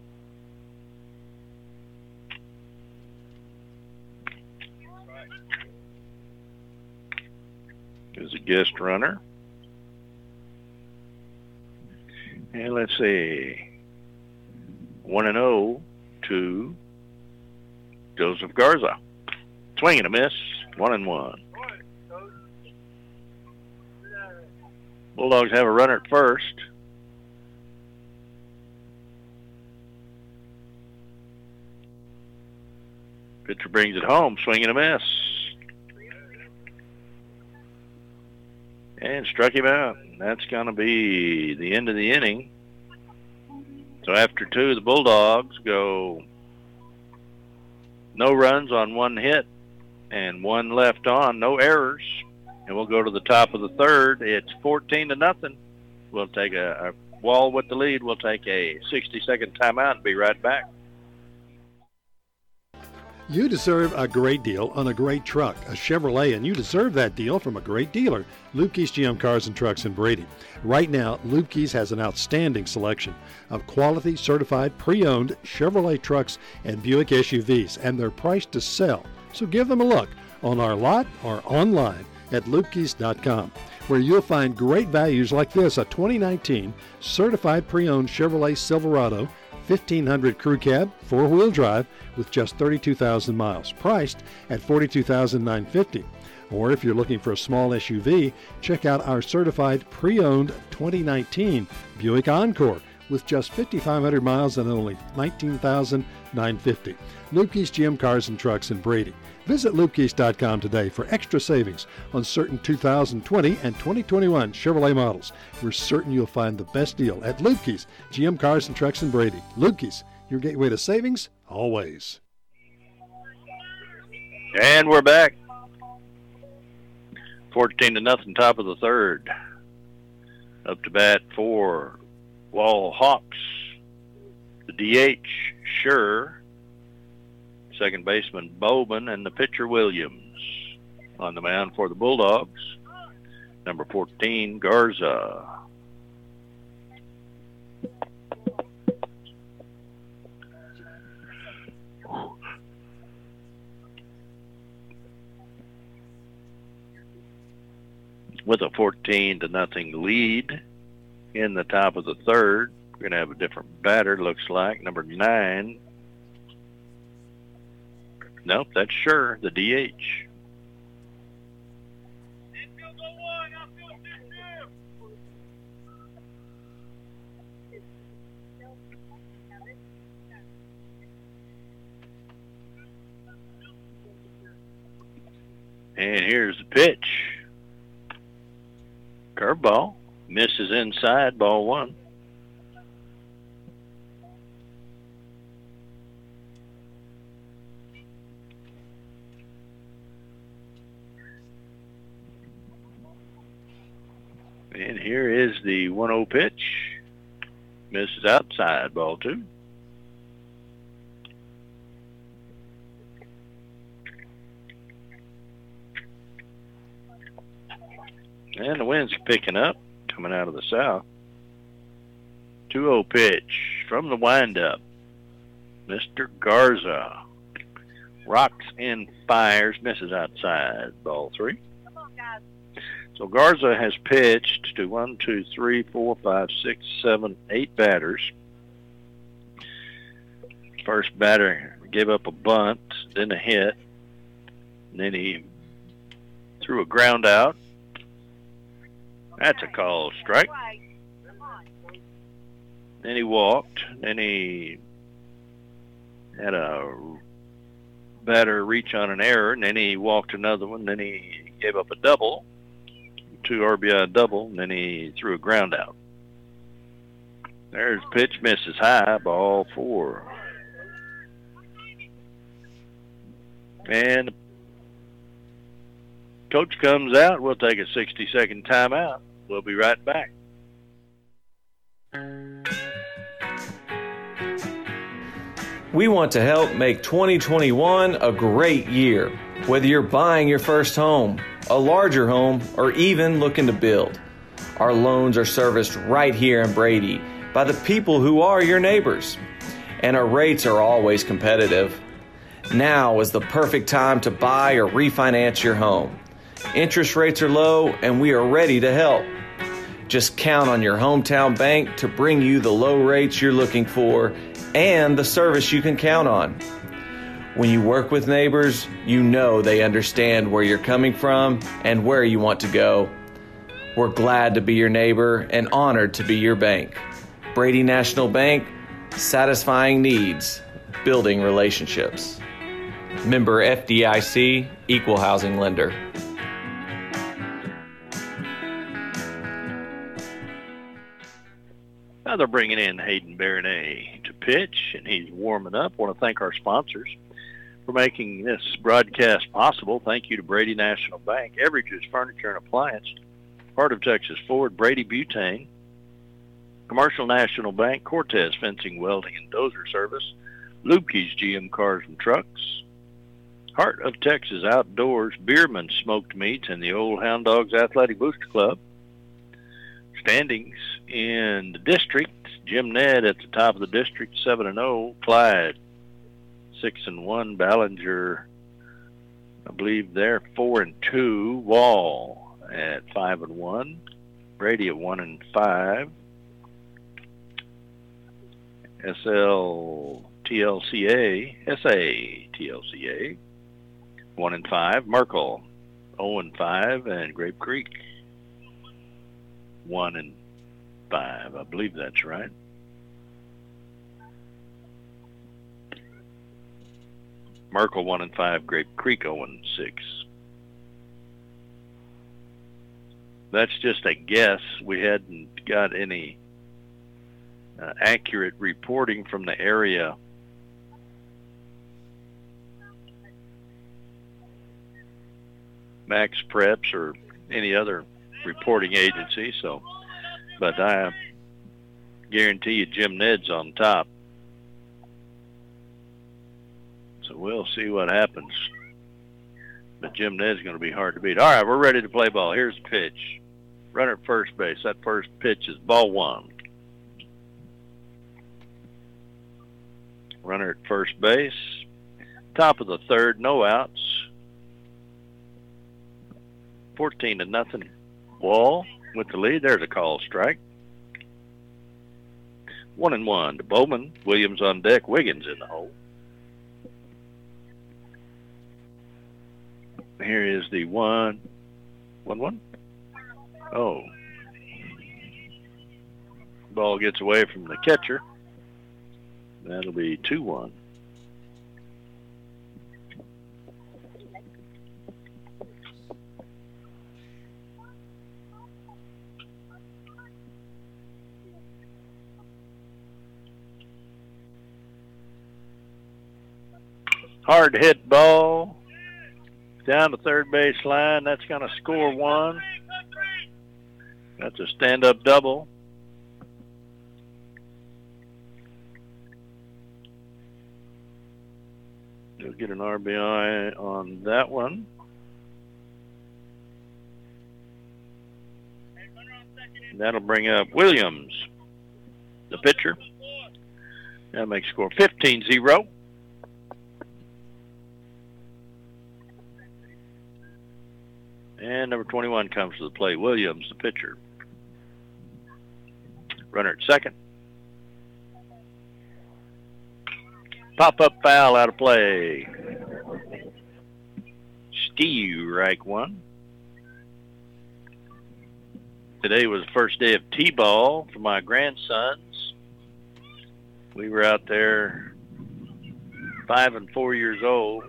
Is a guest runner. And let's see. One and oh to Joseph Garza. Swing and a miss. One and one. Bulldogs have a runner at first. Pitcher brings it home. Swing and a miss. And struck him out. That's going to be the end of the inning. So after two, the Bulldogs go no runs on one hit and one left on, no errors. And we'll go to the top of the third. It's fourteen to nothing. We'll take a, a Wall with the lead. We'll take a sixty-second timeout and be right back. You deserve a great deal on a great truck, a Chevrolet, and you deserve that deal from a great dealer, Lubke's G M Cars and Trucks in Brady. Right now, Lubke's has an outstanding selection of quality, certified, pre-owned Chevrolet trucks and Buick S U Vs, and they're priced to sell. So give them a look on our lot or online at lubkes dot com, where you'll find great values like this, a twenty nineteen certified pre-owned Chevrolet Silverado fifteen hundred crew cab, four-wheel drive with just thirty-two thousand miles, priced at forty-two thousand nine hundred fifty dollars. Or if you're looking for a small S U V, check out our certified pre-owned twenty nineteen Buick Encore with just fifty-five hundred miles and only nineteen thousand nine hundred fifty. Lukey's G M Cars and Trucks in Brady. Visit Lukey's dot com today for extra savings on certain two thousand twenty and twenty twenty-one Chevrolet models. We're certain you'll find the best deal at Lukey's G M Cars and Trucks in Brady. Lukey's, your gateway to savings, always. And we're back. fourteen to nothing, top of the third. Up to bat for Wall Hawks. The D H, Sure. Second baseman, Bowman, and the pitcher, Williams. On the mound for the Bulldogs, number fourteen, Garza. With a fourteen to nothing lead in the top of the third, we're going to have a different batter, looks like, number nine. Nope, that's Sure, the D H. And here's the pitch. Curveball. Misses inside, ball one. And here is the one oh pitch. Misses outside, ball two. And the wind's picking up, coming out of the south. two oh pitch from the windup. Mister Garza rocks and fires, misses outside, ball three. Come on, guys. So Garza has pitched to one, two, three, four, five, six, seven, eight batters. First batter gave up a bunt, then a hit, and then he threw a ground out. That's a called strike. Then he walked. Then he had a batter reach on an error, and then he walked another one. Then he gave up a double, two R B I double, and then he threw a ground out. There's pitch, misses high, ball four. And coach comes out. We'll take a sixty-second timeout. We'll be right back. We want to help make twenty twenty-one a great year. Whether you're buying your first home, a larger home, or even looking to build, our loans are serviced right here in Brady by the people who are your neighbors. And our rates are always competitive. Now is the perfect time to buy or refinance your home. Interest rates are low and we are ready to help. Just count on your hometown bank to bring you the low rates you're looking for and the service you can count on. When you work with neighbors, you know they understand where you're coming from and where you want to go. We're glad to be your neighbor and honored to be your bank. Brady National Bank, satisfying needs, building relationships. Member F D I C, Equal Housing Lender. Now they're bringing in Hayden Baronet to pitch, and he's warming up. I want to thank our sponsors for making this broadcast possible. Thank you to Brady National Bank, Everidge's Furniture and Appliance, Heart of Texas Ford, Brady Butane, Commercial National Bank, Cortez Fencing, Welding, and Dozer Service, Lukey's G M Cars and Trucks, Heart of Texas Outdoors, Bierman Smoked Meats, and the Old Hound Dogs Athletic Booster Club. Standings in the district, Jim Ned at the top of the district, seven and oh. Clyde, six and one. Ballinger, I believe they're four and two. Wall at five and one. Brady at one and five. S L T L C A, S A T L C A, one and five. Merkel, zero and five, and Grape Creek, one and five. I believe that's right. Merkel one and five, Grape Creek oh and six. That's just a guess. We hadn't got any uh, accurate reporting from the area Max Preps or any other reporting agency. So, but I guarantee you Jim Ned's on top. So we'll see what happens. But Jim Ned's going to be hard to beat. All right, we're ready to play ball. Here's the pitch. Runner at first base. That first pitch is ball one. Runner at first base. Top of the third, no outs. fourteen to nothing. Wall with the lead. There's a call strike. One and one to Bowman. Williams on deck. Wiggins in the hole. Here is the one. One one. Oh. Ball gets away from the catcher. That'll be two one. Hard hit ball down the third base line. That's going to score one. That's a stand-up double. You'll get an R B I on that one. That'll bring up Williams, the pitcher. That'll make score fifteen zero. And number twenty-one comes to the plate. Williams, the pitcher. Runner at second. Pop-up foul out of play. Strike one. Today was the first day of T-ball for my grandsons. We were out there five and four years old,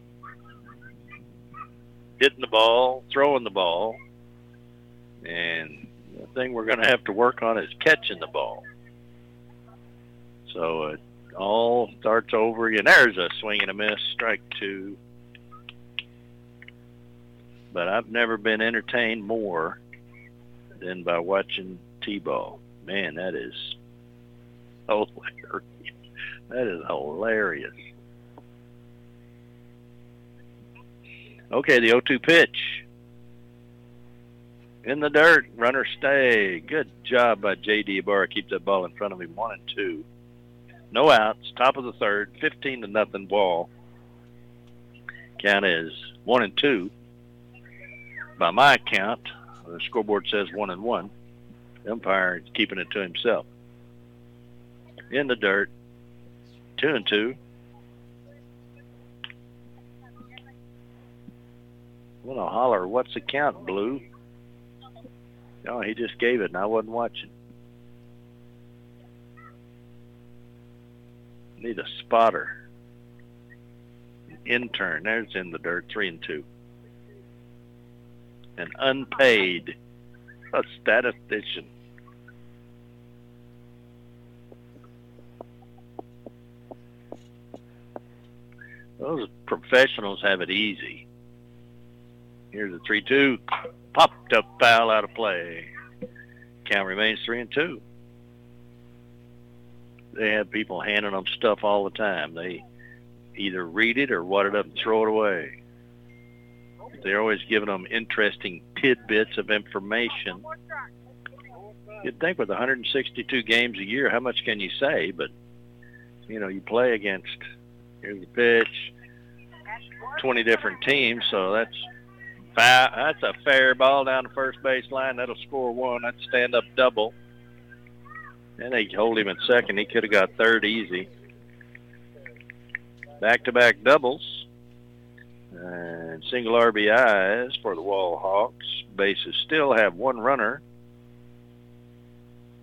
hitting the ball, throwing the ball, and the thing we're going to have to work on is catching the ball. So it all starts over again. There's a swing and a miss, strike two. But I've never been entertained more than by watching T-ball. Man, that is hilarious. That is hilarious. Okay, the oh two pitch. In the dirt, runner stay. Good job by J D. Ibarra. Keep that ball in front of him. One and two. No outs. Top of the third. Fifteen to nothing ball. Count is one and two. By my count, the scoreboard says one and one. The umpire is keeping it to himself. In the dirt. Two and two. I'm gonna holler, what's the count, Blue? No, he just gave it and I wasn't watching. Need a spotter. An intern. There's in the dirt. Three and two. An unpaid a statistician. Those professionals have it easy. Here's a three two. Popped up foul out of play. Count remains three and two. They have people handing them stuff all the time. They either read it or wad it up and throw it away. They're always giving them interesting tidbits of information. You'd think with one hundred sixty-two games a year, how much can you say? But, you know, you play against, here's the pitch, twenty different teams, so that's five, that's a fair ball down the first base line. That'll score one. That's stand-up double. And they hold him at second. He could have got third easy. Back-to-back doubles. And single R B Is for the Wall Hawks. Bases still have one runner.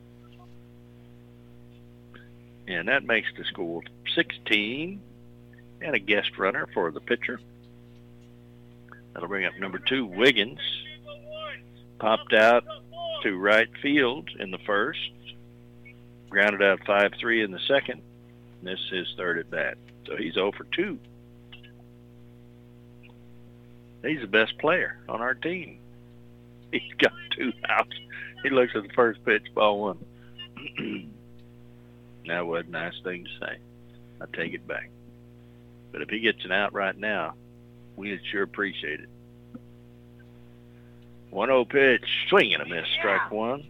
And that makes the score sixteen and a guest runner for the pitcher. That'll bring up number two, Wiggins. Popped out to right field in the first. Grounded out five three in the second. And this is his third at bat. So he's oh for two. He's the best player on our team. He's got two outs. He looks at the first pitch, ball one. That wasn't a nice thing to say. I take it back. But if he gets an out right now, we'd sure appreciate it. one oh pitch, swing and a miss, strike one.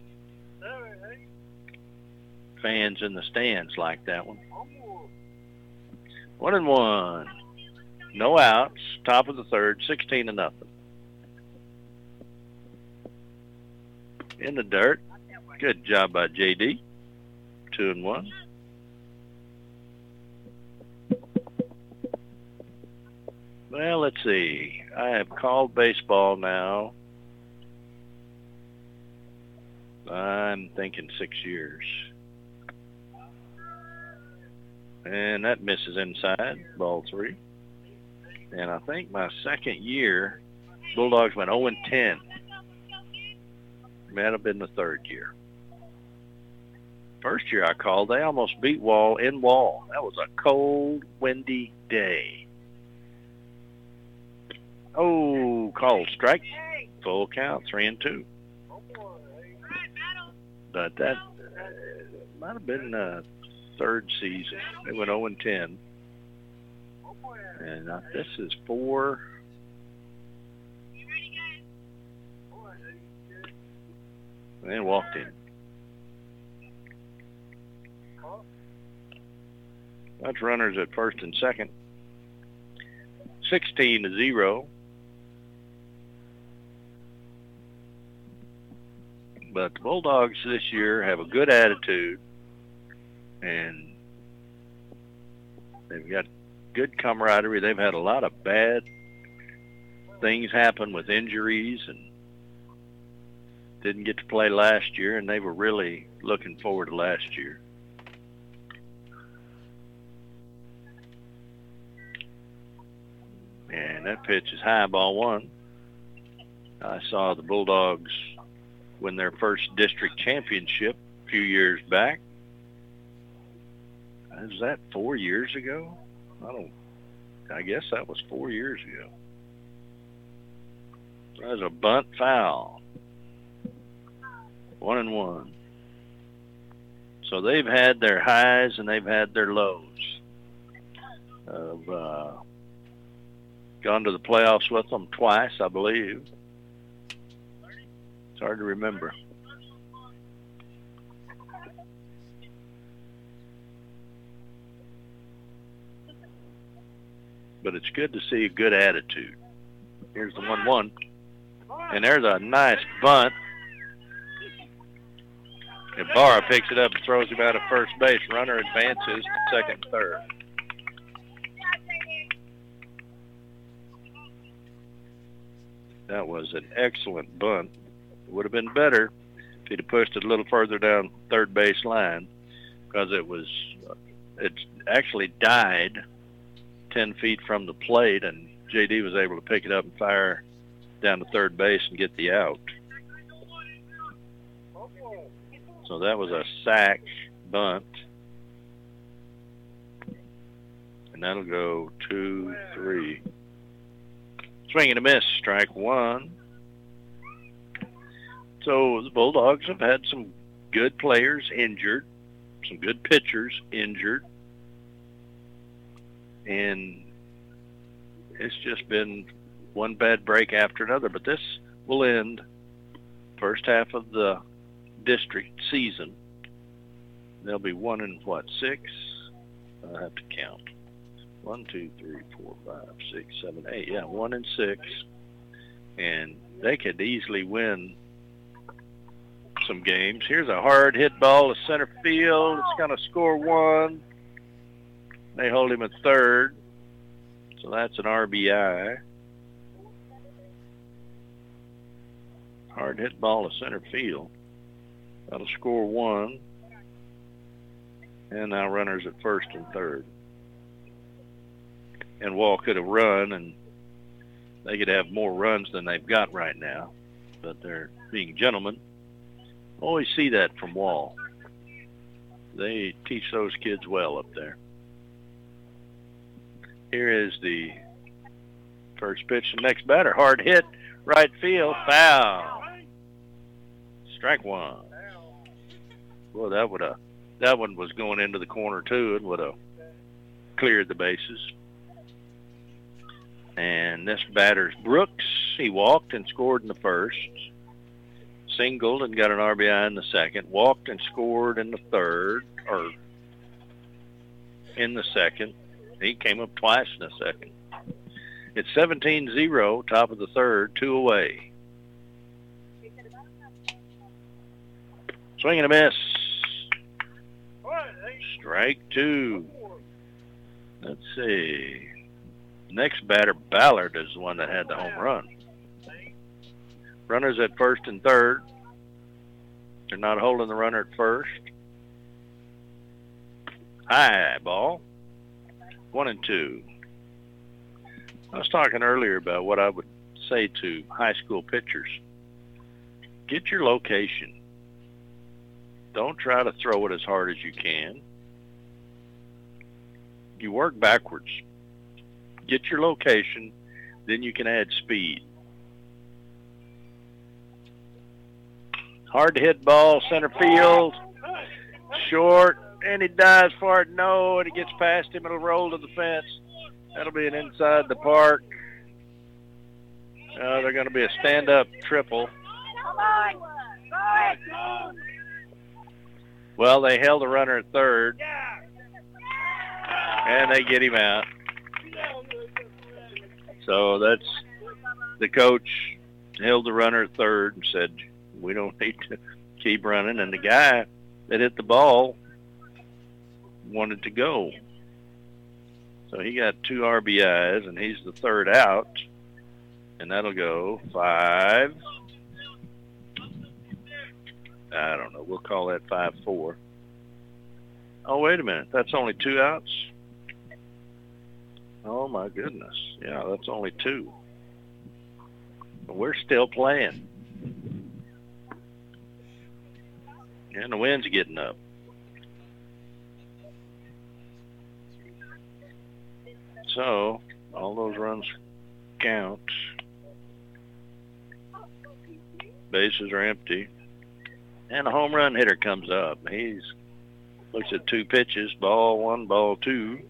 Fans in the stands like that one. One and one. No outs, top of the third, sixteen to nothing. In the dirt. Good job by J D. Two and one. Well, let's see. I have called baseball now. I'm thinking six years. And that misses inside, ball three. And I think my second year, Bulldogs went oh and ten. Might have been the third year. First year I called, they almost beat Wall in Wall. That was a cold, windy day. Oh, called strike. Full count, three and two. But that uh, might have been the third season. They went oh and ten. And uh, this is four. And walked in. That's runners at first and second. sixteen to zero. But the Bulldogs this year have a good attitude, and they've got good camaraderie. They've had a lot of bad things happen with injuries and didn't get to play last year, and they were really looking forward to last year. And that pitch is high, ball one. I saw the Bulldogs win their first district championship a few years back. Is that four years ago? I don't, I guess that was four years ago. That was a bunt foul. One and one. So they've had their highs and they've had their lows. Of uh, gone to the playoffs with them twice, I believe. It's hard to remember. But it's good to see a good attitude. Here's the one one. And there's a nice bunt. Ibarra picks it up and throws him out of first base. Runner advances to second and third. That was an excellent bunt. It would have been better if he'd have pushed it a little further down third base line, because it was, it actually died ten feet from the plate, and J D was able to pick it up and fire down to third base and get the out. So that was a sack bunt. And that'll go two, three. Swing and a miss, strike one. So the Bulldogs have had some good players injured, some good pitchers injured. And it's just been one bad break after another. But this will end first half of the district season. They'll be one in what, six? I have to count. One, two, three, four, five, six, seven, eight. Yeah, one and six. And they could easily win some games. Here's a hard hit ball to center field. It's going to score one. They hold him at third. So that's an R B I. Hard hit ball to center field. That'll score one. And now runners at first and third. and Wall could have run, and they could have more runs than they've got right now. But they're being gentlemen. Always see that from Wall. They teach those kids well up there. Here is the first pitch. The next batter, hard hit, right field, foul. Strike one. Well, that would have, that one was going into the corner too. It would have cleared the bases. And this batter's Brooks. He walked and scored in the first. Singled and got an R B I in the second. Walked and scored in the third, or in the second. He came up twice in the second. It's seventeen zero, top of the third, two away. Swing and a miss. Strike two. Let's see. Next batter, Ballard, is the one that had the home run. Runners at first and third. They're not holding the runner at first. High ball. One and two. I was talking earlier about what I would say to high school pitchers. Get your location. Don't try to throw it as hard as you can. You work backwards. Get your location, then you can add speed. Hard to hit ball, center field, short, and he dives for it. No, and it gets past him. It'll roll to the fence. That'll be an inside the park. Uh, they're going to be a stand-up triple. Well, they held the runner at third, and they get him out. So that's the coach held the runner at third and said, we don't need to keep running. And the guy that hit the ball wanted to go. So he got two R B Is, and he's the third out. And that'll go five. I don't know. We'll call that five four. Oh, wait a minute. That's only two outs? Oh, my goodness. Yeah, that's only two. But we're still playing. And the wind's getting up. So, all those runs count. Bases are empty. And a home run hitter comes up. He's looks at two pitches, ball one, ball two.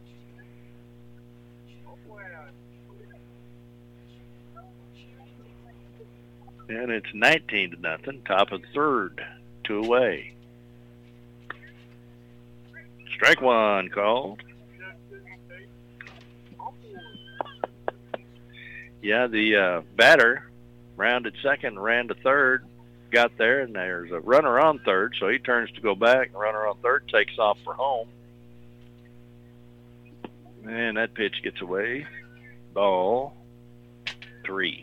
And it's nineteen to nothing, top of the third, two away. Strike one called. Yeah, the uh, batter rounded second, ran to third, got there, and there's a runner on third, so he turns to go back, and runner on third takes off for home. And that pitch gets away. Ball three.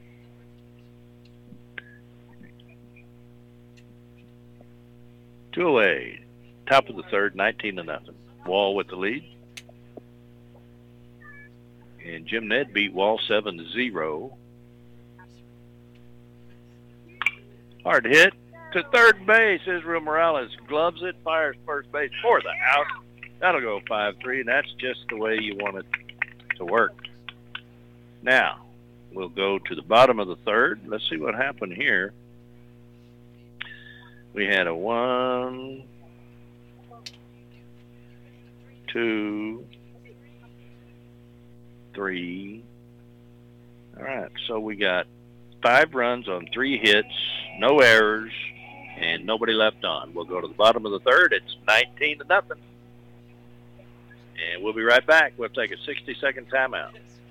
Two away. Top of the third, nineteen to nothing. Wall with the lead. And Jim Ned beat Wall seven to zero. Hard hit to third base. Israel Morales gloves it, fires first base for the out. That'll go five three, and that's just the way you want it to work. Now, we'll go to the bottom of the third. Let's see what happened here. We had a one, two, three. All right, so we got five runs on three hits, no errors, and nobody left on. We'll go to the bottom of the third. It's nineteen to nothing. And we'll be right back. We'll take a sixty-second timeout.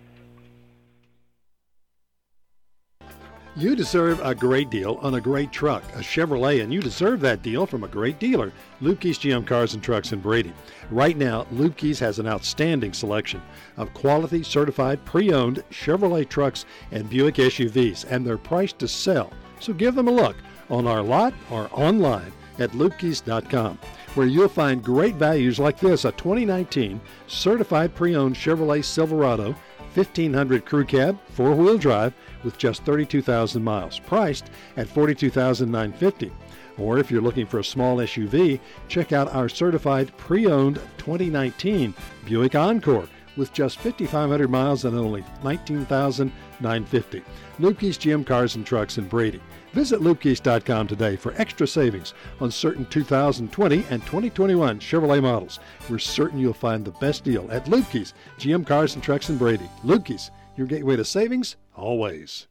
You deserve a great deal on a great truck, a Chevrolet, and you deserve that deal from a great dealer, Lukey's G M Cars and Trucks in Brady. Right now, Lukey's has an outstanding selection of quality, certified, pre-owned Chevrolet trucks and Buick S U Vs, and they're priced to sell. So give them a look on our lot or online at lukey's dot com. where you'll find great values like this, a twenty nineteen certified pre-owned Chevrolet Silverado fifteen hundred crew cab, four-wheel drive with just thirty-two thousand miles, priced at forty-two thousand nine hundred fifty dollars. Or if you're looking for a small S U V, check out our certified pre-owned twenty nineteen Buick Encore with just fifty-five hundred miles and only nineteen thousand nine hundred fifty dollars. Lukey's G M Cars and Trucks in Brady. Visit Lukey's dot com today for extra savings on certain two thousand twenty and twenty twenty-one Chevrolet models. We're certain you'll find the best deal at Lukey's G M Cars and Trucks in Brady. Lukey's, your gateway to savings, always.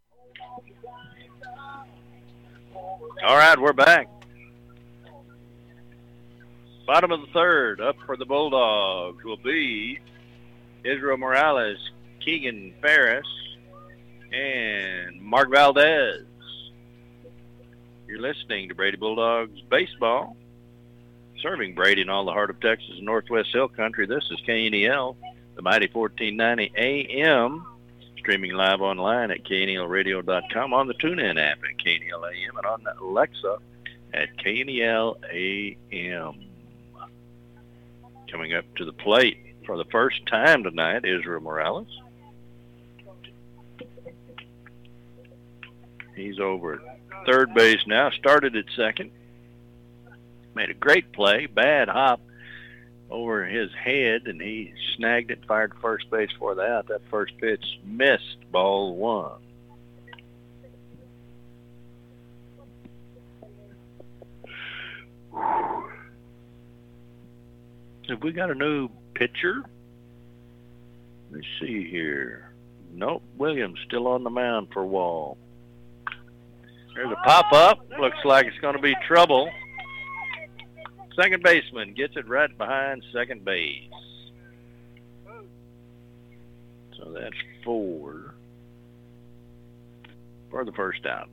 All right, we're back. Bottom of the third, up for the Bulldogs will be Israel Morales, Keegan Ferris, and Mark Valdez. You're listening to Brady Bulldogs Baseball, serving Brady and all the heart of Texas and Northwest Hill Country. This is K N E L, the mighty fourteen ninety A M, streaming live online at K N E L radio dot com, on the TuneIn app at K N E L A M, and on Alexa at K N E L A M. Coming up to the plate for the first time tonight, Israel Morales. He's over at third base now, started at second. Made a great play, bad hop over his head, and he snagged it, fired first base for that. That first pitch missed, ball one. Have we got a new pitcher? Let's see here. Nope, Williams still on the mound for Wall. There's a pop-up. Looks like it's going to be trouble. Second baseman gets it right behind second base. So that's four for the first out.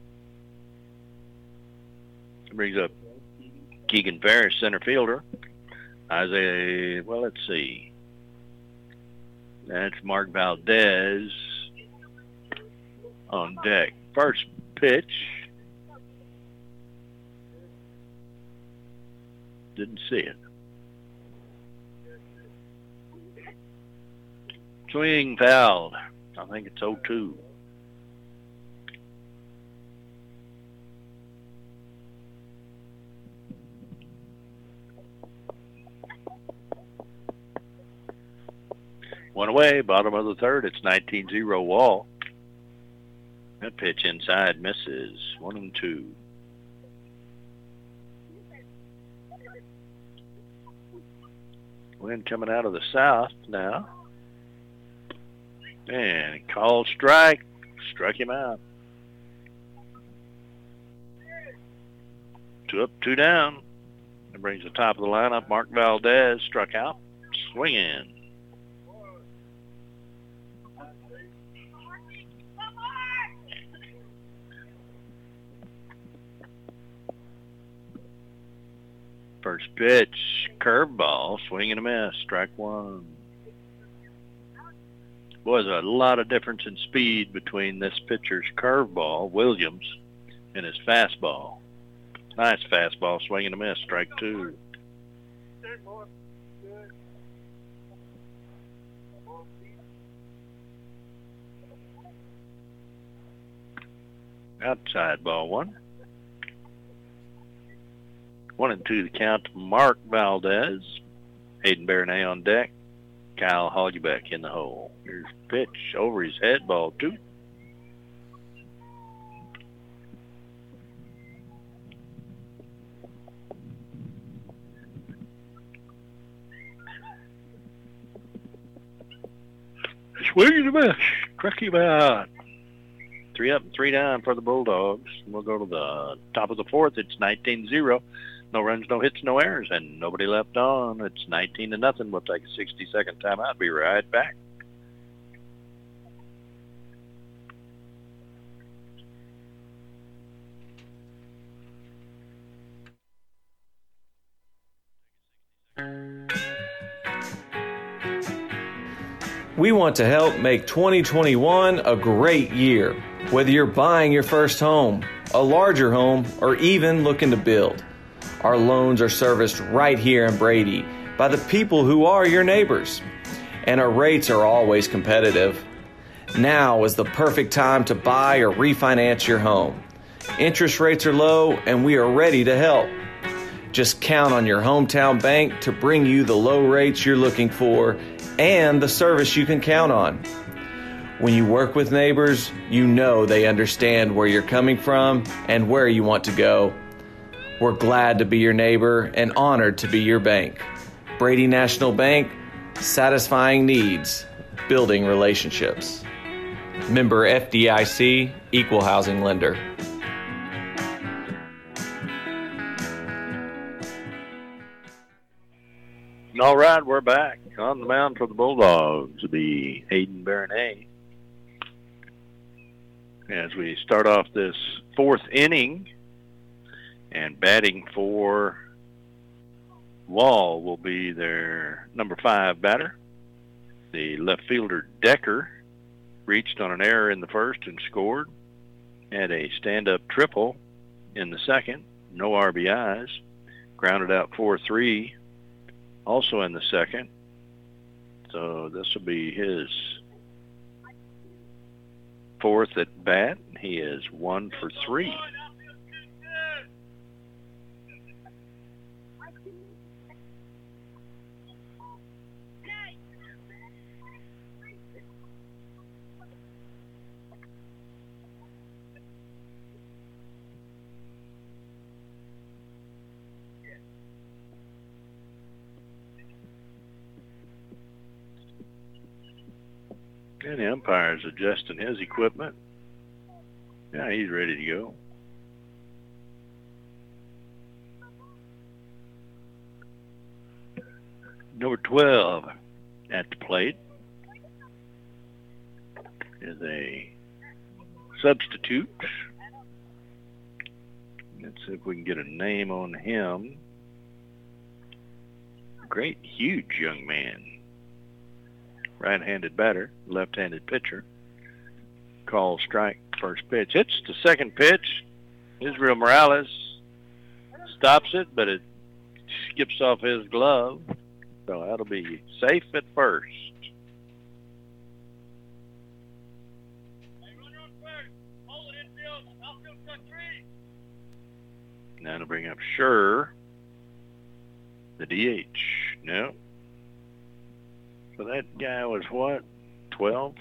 It brings up Keegan Ferris, center fielder. Isaiah, well, let's see. That's Mark Valdez on deck. First pitch. Didn't see it. Swing fouled. I think it's oh two. One away, bottom of the third. It's nineteen zero Wall. That pitch inside misses. One and two. Wind coming out of the south now. And called strike. Struck him out. Two up, two down. That brings the top of the lineup. Mark Valdez struck out. Swinging. First pitch, curveball, swing and a miss, strike one. Boy, there's a lot of difference in speed between this pitcher's curveball, Williams, and his fastball. Nice fastball, swing and a miss, strike two. Outside ball one. One and two the count to Mark Valdez. Hayden Baronet on deck. Kyle Holgebeck in the hole. Here's pitch over his head, ball two. Swing and a miss. Struck him out. Three up and three down for the Bulldogs. We'll go to the top of the fourth. It's nineteen zero. No runs, no hits, no errors, and nobody left on. It's nineteen to nothing. We'll take a sixty-second timeout. Be right back. We want to help make twenty twenty-one a great year. Whether you're buying your first home, a larger home, or even looking to build, Our loans are serviced right here in Brady by the people who are your neighbors. And our rates are always competitive. Now is the perfect time to buy or refinance your home. Interest rates are low and we are ready to help. Just count on your hometown bank to bring you the low rates you're looking for and the service you can count on. When you work with neighbors, you know they understand where you're coming from and where you want to go. We're glad to be your neighbor and honored to be your bank. Brady National Bank, satisfying needs, building relationships. Member F D I C, Equal Housing Lender. All right, we're back on the mound for the Bulldogs. It'll be Hayden Baronet. As we start off this fourth inning, and batting for Wall will be their number five batter. The left fielder, Decker, reached on an error in the first and scored. Had a stand-up triple in the second, no R B Is. Grounded out four three, also in the second. So this will be his fourth at bat. He is one for three. And the umpire's adjusting his equipment. Yeah, he's ready to go. Number twelve at the plate is a substitute. Let's see if we can get a name on him. Great, huge young man. Right-handed batter, left-handed pitcher. Call strike, first pitch. Hits the second pitch. Israel Morales stops it, but it skips off his glove. So that'll be safe at first. Now to bring up Scherr, the D H. No. So that guy was what, twelve?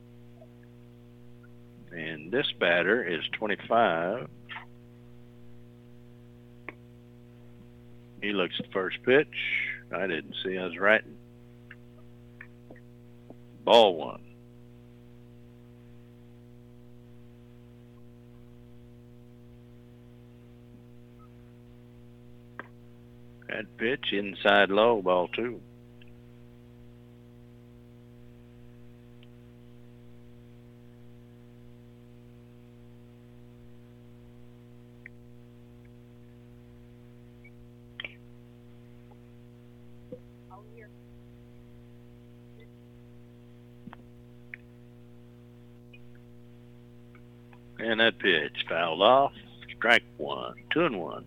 And this batter is twenty-five. He looks at first pitch. I didn't see. I was writing. Ball one. That pitch inside low, ball two. And that pitch fouled off. Strike one. Two and one.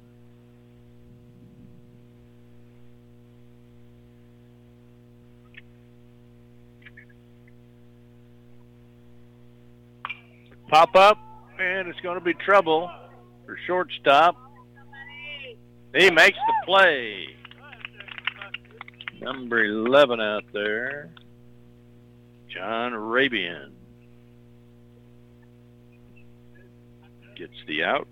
Pop up, and it's going to be trouble for shortstop. He makes the play. Number eleven out there, John Arabian. Gets the out.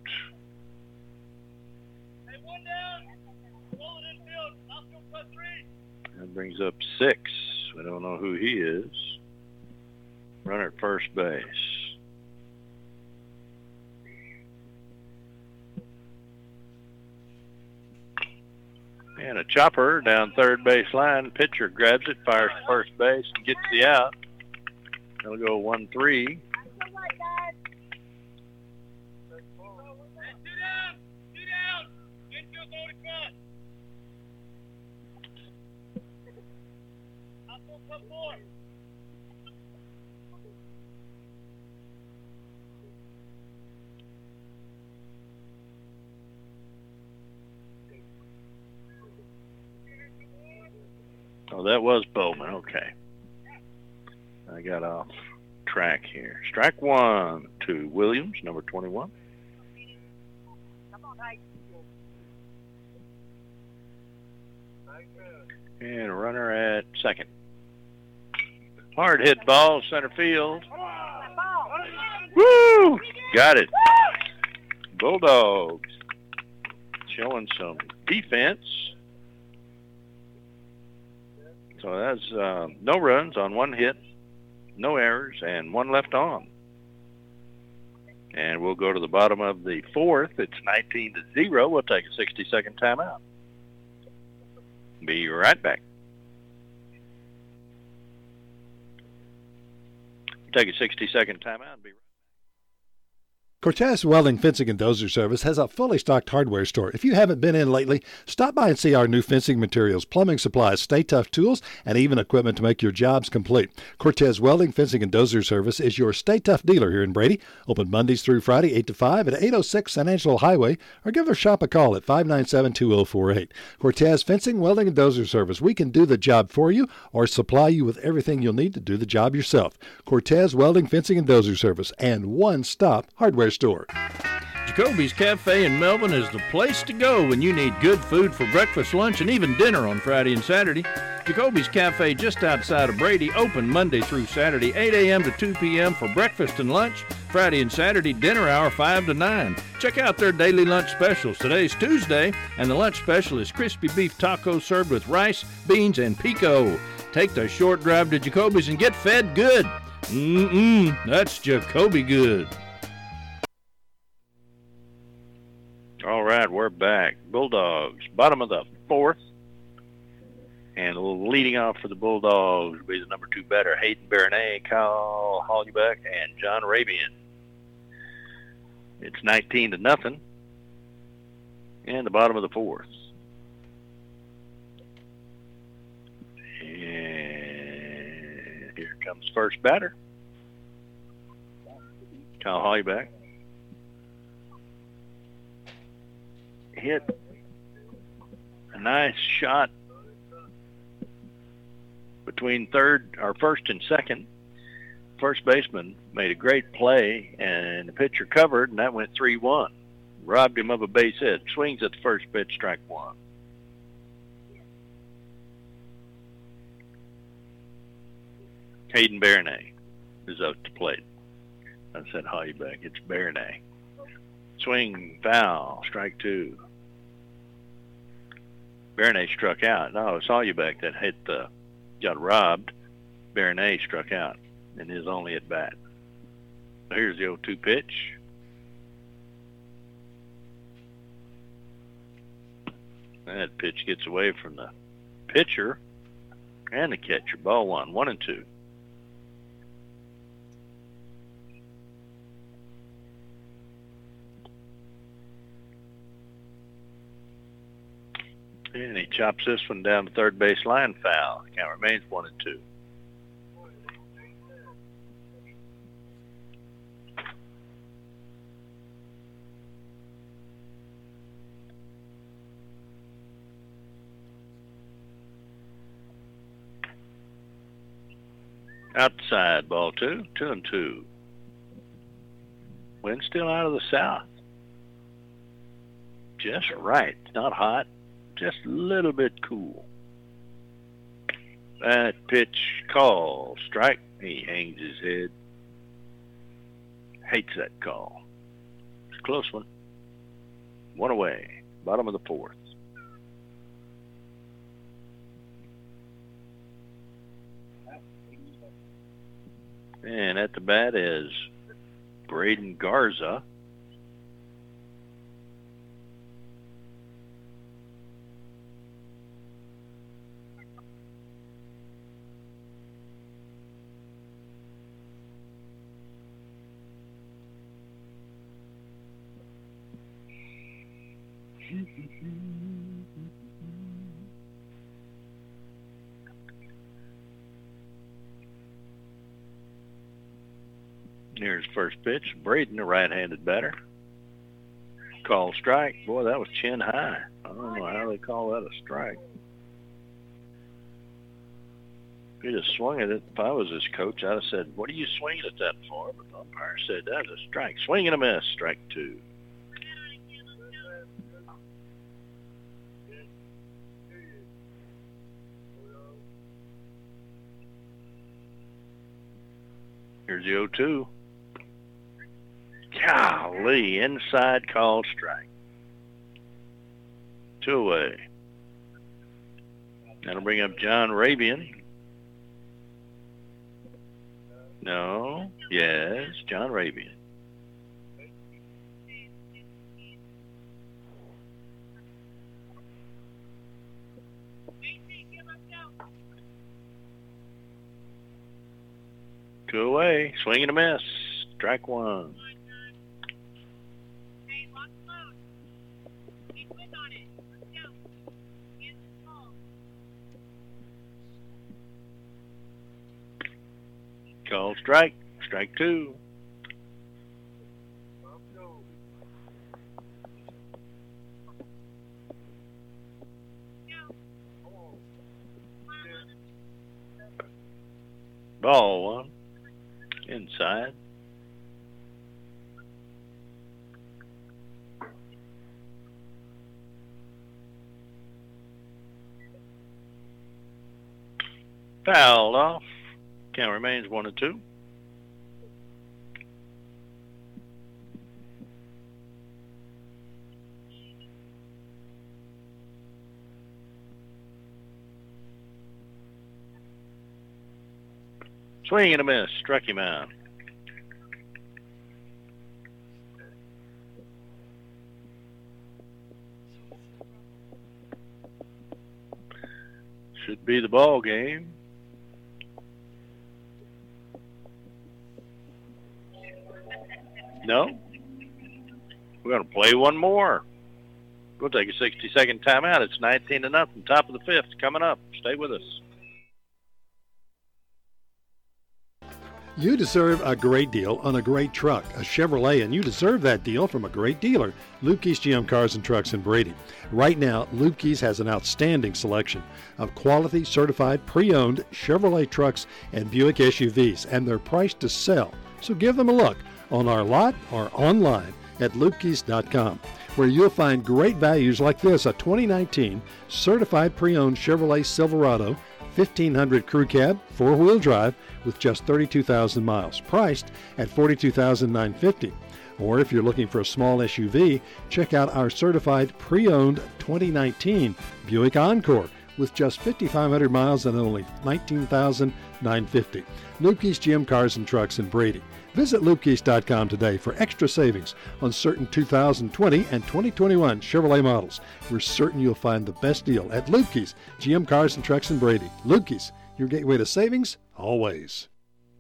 That brings up six. We don't know who he is. Runner at first base. And a chopper down third base line. Pitcher grabs it, fires to first base, and gets the out. They'll go one three. Oh, that was Bowman. Okay. I got off track here. Strike one to Williams, number twenty-one. And a runner at second. Hard hit ball, center field. Woo! Got it. Bulldogs showing some defense. So that's uh, no runs on one hit, no errors, and one left on. And we'll go to the bottom of the fourth. It's nineteen to zero. We'll take a sixty-second timeout. Be right back. Take a sixty-second timeout and be right back. Cortez Welding Fencing and Dozer Service has a fully stocked hardware store. If you haven't been in lately, stop by and see our new fencing materials, plumbing supplies, Stay Tough tools, and even equipment to make your jobs complete. Cortez Welding Fencing and Dozer Service is your Stay Tough dealer here in Brady. Open Mondays through Friday, eight to five at eight oh six San Angelo Highway, or give our shop a call at five nine seven, two oh four eight. Cortez Fencing, Welding, and Dozer Service. We can do the job for you or supply you with everything you'll need to do the job yourself. Cortez Welding, Fencing, and Dozer Service, and one-stop hardware store. Jacoby's Cafe in Melvin is the place to go when you need good food for breakfast, lunch, and even dinner on Friday and Saturday. Jacoby's Cafe just outside of Brady, open Monday through Saturday, eight a.m. to two p.m. for breakfast and lunch. Friday and Saturday, dinner hour, five to nine. Check out their daily lunch specials. Today's Tuesday, and the lunch special is crispy beef tacos served with rice, beans, and pico. Take the short drive to Jacoby's and get fed good. Mm-mm, that's Jacoby good. All right, we're back. Bulldogs, bottom of the fourth. And leading off for the Bulldogs will be the number two batter, Hayden Baronet, Kyle Hollybeck, and John Rabian. It's nineteen to nothing. And the bottom of the fourth. And here comes first batter, Kyle Hollybeck. Hit a nice shot between third or first and second. First baseman made a great play, and the pitcher covered, and that went three one. Robbed him of a base hit. Swings at the first pitch, strike one. Hayden Baronet is up to plate. I said Hollybeck. It's Baronet. Swing, foul, strike two. Baronet struck out. No, it's Hollybeck that hit the, got robbed. Baronet struck out in his only at bat. Here's the oh two pitch. That pitch gets away from the pitcher and the catcher. Ball one, one and two. And he chops this one down the third base line, foul. The count remains one and two. Outside, ball two, two and two. Wind still out of the south. Just right. It's not hot. Just a little bit cool. That pitch call, strike. He hangs his head. Hates that call. It's a close one. One away. Bottom of the fourth. And at the bat is Braden Garza. Here's first pitch. Braden, a right-handed batter. Call strike. Boy, that was chin high. I don't know how they call that a strike. He just swung at it. If I was his coach, I'd have said, what are you swinging at that for? But the umpire said, that's a strike. Swing and a miss. Strike two. Here's the oh two. Golly, inside called strike. Two away. That'll bring up John Rabian. No. Yes, John Rabian. Two away. Swing and a miss. Strike one. Call strike. Strike two. Ball one. Inside. Fouled off. Count remains one and two. Swing and a miss. Struck him out. Should be the ball game. No. We're going to play one more. We'll take a sixty-second timeout. It's nineteen to nothing. Top of the fifth coming up. Stay with us. You deserve a great deal on a great truck, a Chevrolet, and you deserve that deal from a great dealer, Lukey's G M Cars and Trucks in Brady. Right now, Lukey's has an outstanding selection of quality, certified, pre-owned Chevrolet trucks and Buick S U Vs, and they're priced to sell. So give them a look on our lot or online at lukeys dot com, where you'll find great values like this, a twenty nineteen certified pre-owned Chevrolet Silverado fifteen hundred crew cab, four-wheel drive with just thirty-two thousand miles, priced at forty-two thousand nine hundred fifty dollars. Or if you're looking for a small S U V, check out our certified pre-owned twenty nineteen Buick Encore with just fifty-five hundred miles and only nineteen thousand nine hundred fifty dollars. Lukey's G M Cars and Trucks in Brady. Visit lukeys dot com today for extra savings on certain two thousand twenty and twenty twenty-one Chevrolet models. We're certain you'll find the best deal at Lukey's G M Cars and Trucks in Brady. Lukey's, your gateway to savings, always.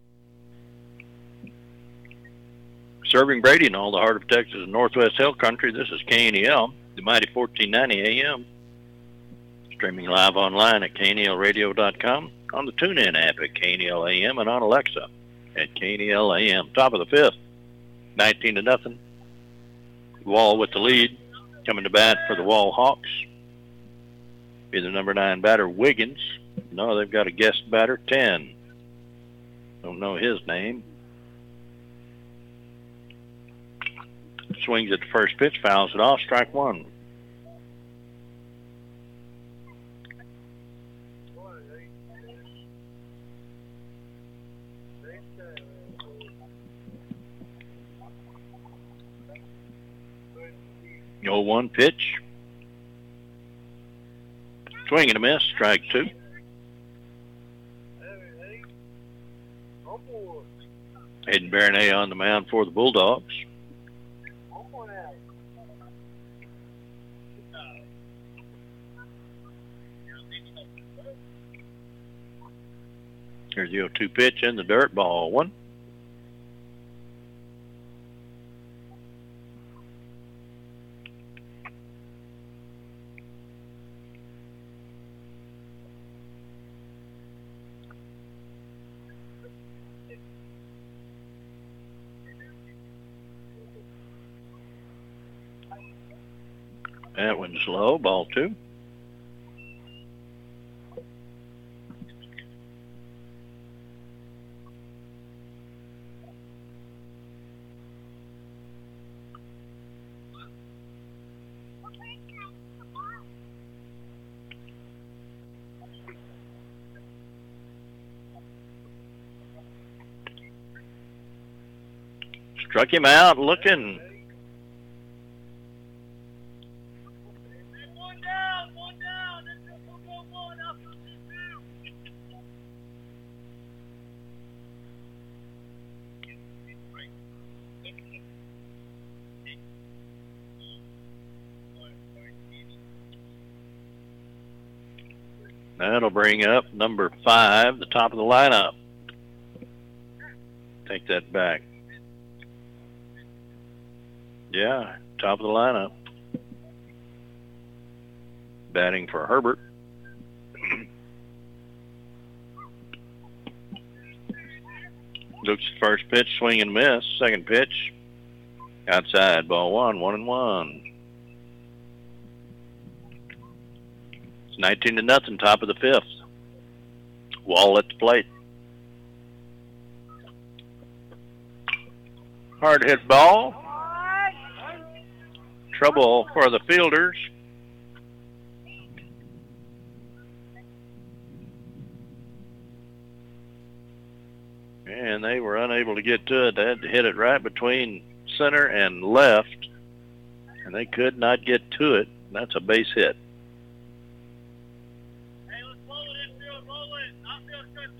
Serving Brady and all the heart of Texas and Northwest Hill Country, this is K N E L, the mighty fourteen ninety A M. Streaming live online at K N E L radio dot com, on the TuneIn app at K N E L A M, and on Alexa at K N E L A M. Top of the fifth, nineteen to nothing. Wall with the lead, coming to bat for the Wall Hawks. Be the number nine batter, Wiggins. No, they've got a guest batter, ten. Don't know his name. Swings at the first pitch, fouls it off, strike one. oh one pitch. Swing and a miss, strike two. Hayden Baronet on the mound for the Bulldogs. Here's the oh two pitch in the dirt, ball one. That one's low, ball two. Struck him out looking. One down, one down. Let's go, go, one up to two. That'll bring up number five, the top of the lineup. Take that back. Yeah, top of the lineup. Batting for Herbert. Looks at first pitch, swing and miss. Second pitch, outside, ball one, one and one. It's nineteen to nothing, top of the fifth. Wall at the plate. Hard hit ball. Trouble for the fielders. And they were unable to get to it. They had to hit it right between center and left. And they could not get to it. That's a base hit. Hey, let's roll it, infield, roll it. Outfield, good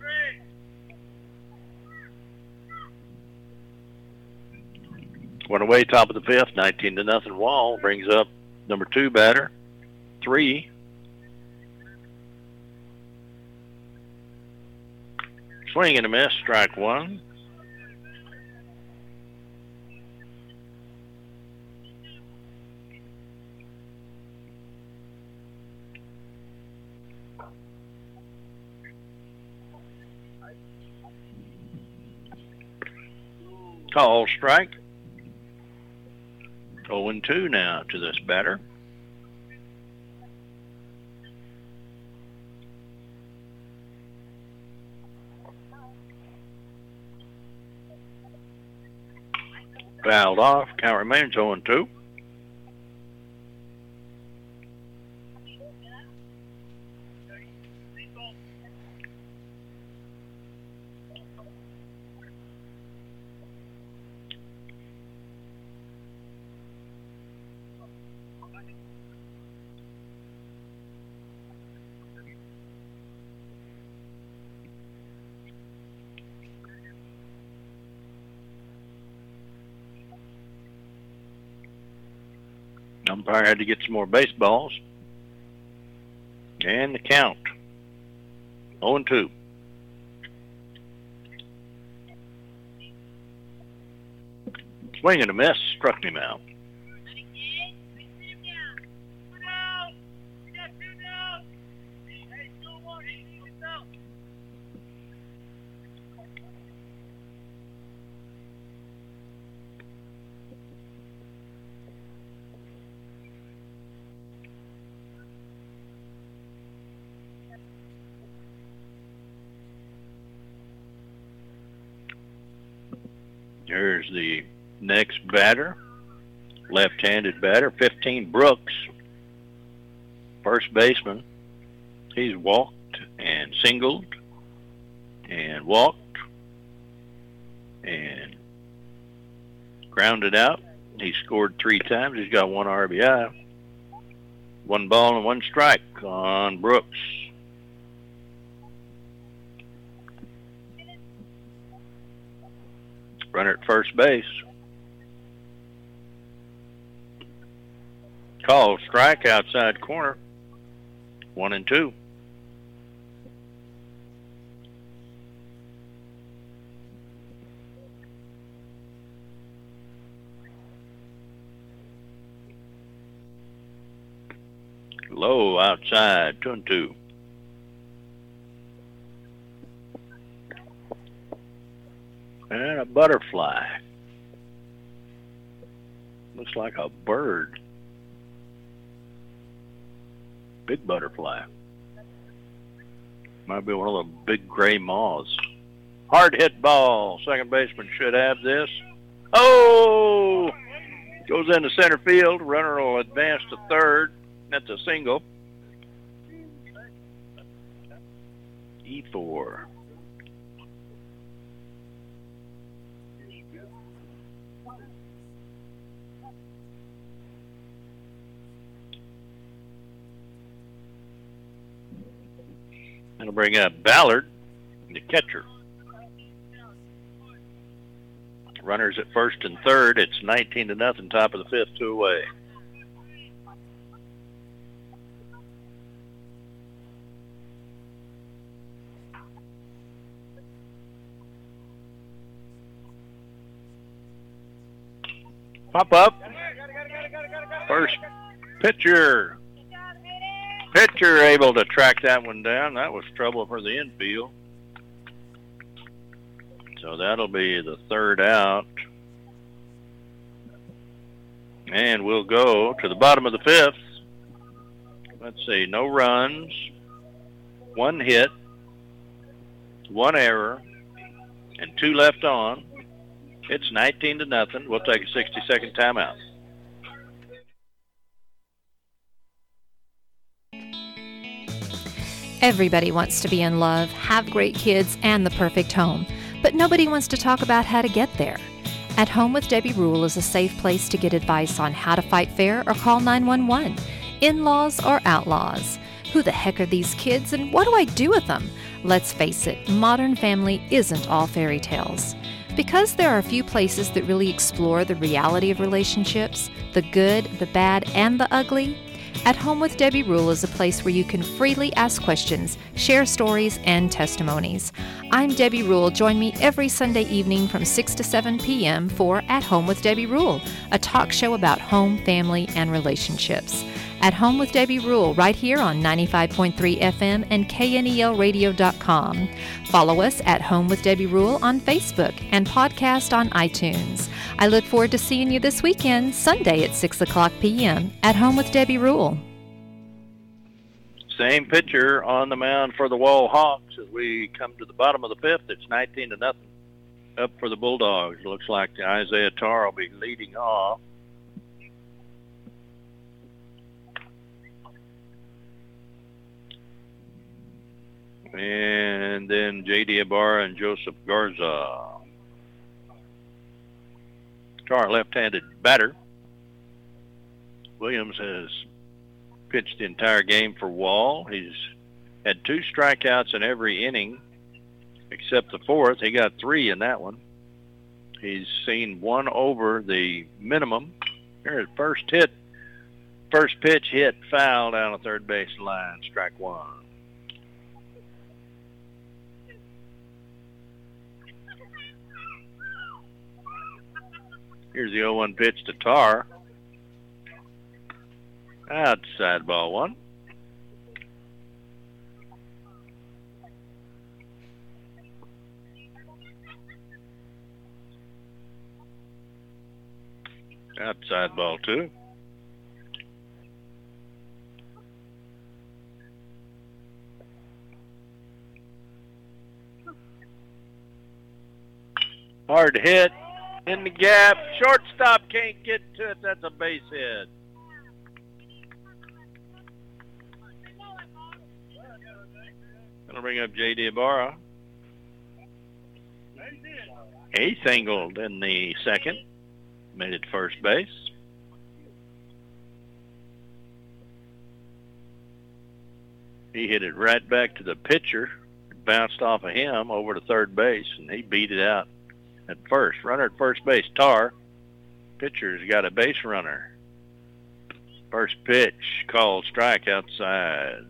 three. One away, top of the fifth, nineteen to nothing. Wall brings up number two batter, three. Swing and a miss, strike one. Call strike. oh and two now to this batter. Fouled off. Count remains oh and two. Umpire had to get some more baseballs. And the count. oh and two. Swing and a miss. Struck him out. Here's the next batter, left-handed batter, fifteen, Brooks, first baseman. He's walked and singled and walked and grounded out. He scored three times. He's got one R B I. One ball and one strike on Brooks. Runner at first base. Call strike, outside corner. One and two. Low outside, two and two. And a butterfly. Looks like a bird. Big butterfly. Might be one of the big gray moths. Hard hit ball. Second baseman should have this. Oh! Goes goes into center field. Runner will advance to third. That's a single. E four. That'll bring up Ballard, the catcher. Runners at first and third. It's nineteen to nothing. Top of the fifth, two away. Pop up. First pitcher. Pitcher able to track that one down. That was trouble for the infield. So that'll be the third out. And we'll go to the bottom of the fifth. Let's see, no runs, one hit, one error, and two left on. It's nineteen to nothing. We'll take a sixty-second timeout. Everybody wants to be in love, have great kids, and the perfect home. But nobody wants to talk about how to get there. At Home with Debbie Rule is a safe place to get advice on how to fight fair or call nine one one. In-laws or outlaws? Who the heck are these kids and what do I do with them? Let's face it, Modern Family isn't all fairy tales. Because there are a few places that really explore the reality of relationships, the good, the bad, and the ugly, At Home with Debbie Rule is a place where you can freely ask questions, share stories, and testimonies. I'm Debbie Rule. Join me every Sunday evening from six to seven p.m. for At Home with Debbie Rule, a talk show about home, family, and relationships. At Home with Debbie Rule, right here on ninety-five point three F M and K N E L radio dot com. Follow us at Home with Debbie Rule on Facebook and podcast on iTunes. I look forward to seeing you this weekend, Sunday at six o'clock p.m. at Home with Debbie Rule. Same pitcher on the mound for the Wall Hawks as we come to the bottom of the fifth. It's nineteen to nothing up for the Bulldogs. Looks like Isaiah Tarr will be leading off. And then J D Ibarra and Joseph Garza. Tarr, left-handed batter. Williams has pitched the entire game for Wall. He's had two strikeouts in every inning except the fourth. He got three in that one. He's seen one over the minimum. Here, first hit, first pitch hit foul down the third base line, strike one. Here's the oh one pitch to Tarr. Outside ball one. Outside ball two. Hard hit. In the gap, shortstop can't get to it. That's a base hit. Gonna bring up J D Ibarra. He singled in the second, made it first base. He hit it right back to the pitcher. It bounced off of him over to third base, and he beat it out. At first, runner at first base, Tarr. Pitcher's got a base runner. First pitch, called strike outside.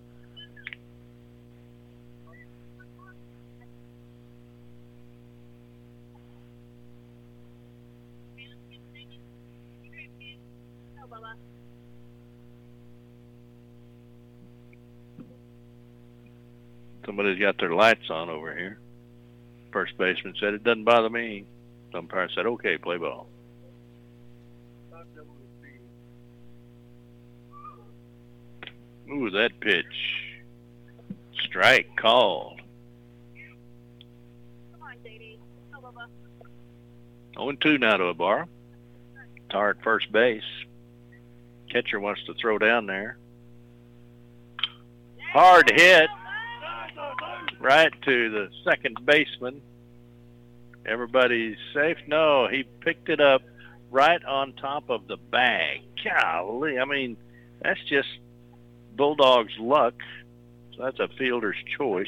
Somebody's got their lights on over here. First baseman said, "It doesn't bother me." Umpire said, "Okay, play ball." Ooh, that pitch. Strike called. oh and two now to Ibarra. Tar at first base. Catcher wants to throw down there. Hard hit right to the second baseman. Everybody's safe. No, he picked it up right on top of the bag. Golly, I mean, that's just Bulldogs' luck. So that's a fielder's choice.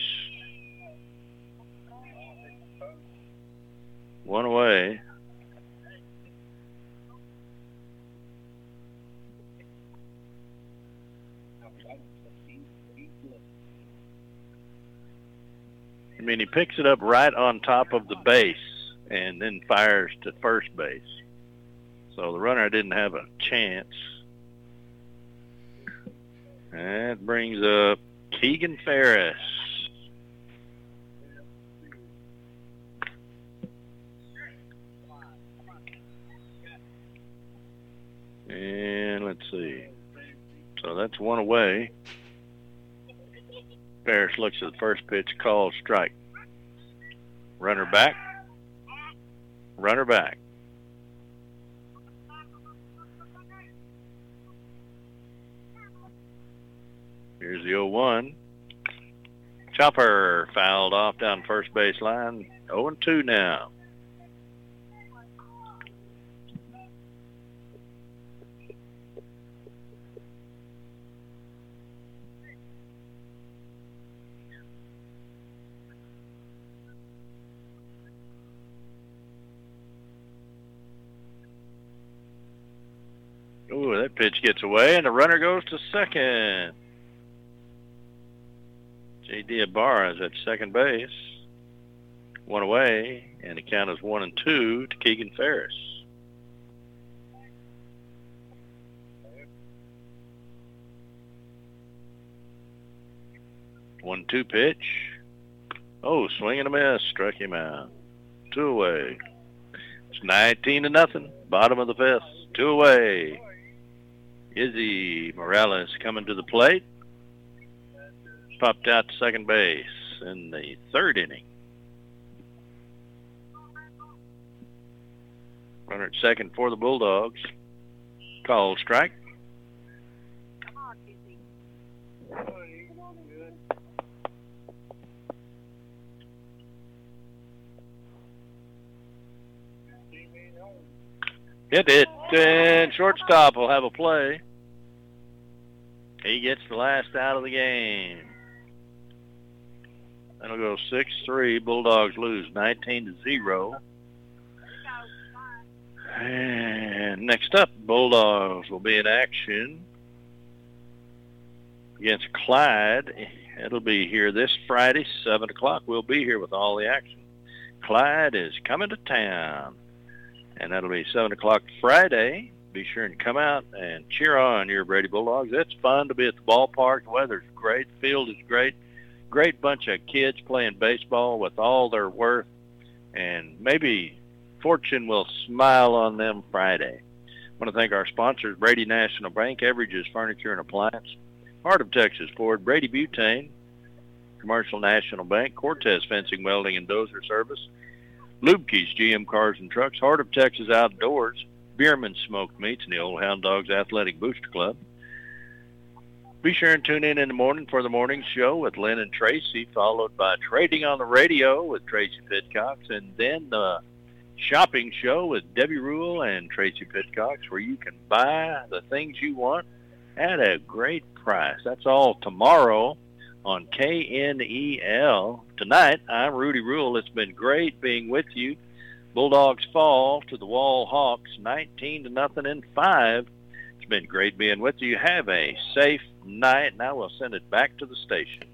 One away. I mean, he picks it up right on top of the base and then fires to first base. So the runner didn't have a chance. That brings up Keegan Ferris. And let's see. So that's one away. Ferris looks at the first pitch, calls strike. Runner back. Runner back. Here's the oh one. Chopper fouled off down first base line. oh and two now. Ooh, that pitch gets away, and the runner goes to second. J D. Ibarra is at second base. One away, and the count is one and two to Keegan Ferris. One two pitch. Oh, swing and a miss. Struck him out. Two away. It's nineteen to nothing. Bottom of the fifth. Two away. Izzy Morales coming to the plate. Popped out to second base in the third inning. Runner at second for the Bulldogs. Called strike. Hit it, and shortstop will have a play. He gets the last out of the game. That'll go six three. Bulldogs lose nineteen to zero. And next up, Bulldogs will be in action against Clyde. It'll be here this Friday, seven o'clock. We'll be here with all the action. Clyde is coming to town. And that'll be seven o'clock Friday. Be sure and come out and cheer on your Brady Bulldogs. It's fun to be at the ballpark. The weather's great. The field is great. Great bunch of kids playing baseball with all their worth. And maybe fortune will smile on them Friday. I want to thank our sponsors, Brady National Bank, Everages Furniture and Appliance, Heart of Texas Ford, Brady Butane, Commercial National Bank, Cortez Fencing, Welding, and Dozer Service, Lubke's G M Cars and Trucks, Heart of Texas Outdoors, Bierman Smoked Meats, and the Old Hound Dogs Athletic Booster Club. Be sure and tune in in the morning for the morning show with Lynn and Tracy, followed by Trading on the Radio with Tracy Pitcox, and then the shopping show with Debbie Rule and Tracy Pitcox, where you can buy the things you want at a great price. That's all tomorrow on K N E L. Tonight, I'm Rudy Rule. It's been great being with you. Bulldogs fall to the Wall Hawks, nineteen to nothing in five. It's been great being with you. Have a safe night, and I will send it back to the station.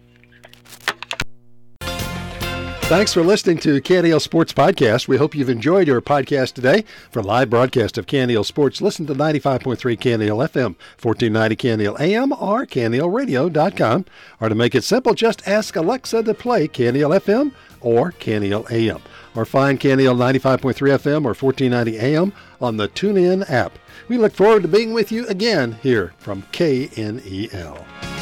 Thanks for listening to K N E L Sports Podcast. We hope you've enjoyed your podcast today. For live broadcast of K N E L Sports, listen to ninety-five point three K N E L F M, fourteen ninety K N E L A M, or K N E L radio dot com. Or to make it simple, just ask Alexa to play K N E L F M or K N E L A M. Or find K N E L ninety-five point three F M or fourteen ninety A M on the TuneIn app. We look forward to being with you again here from K N E L.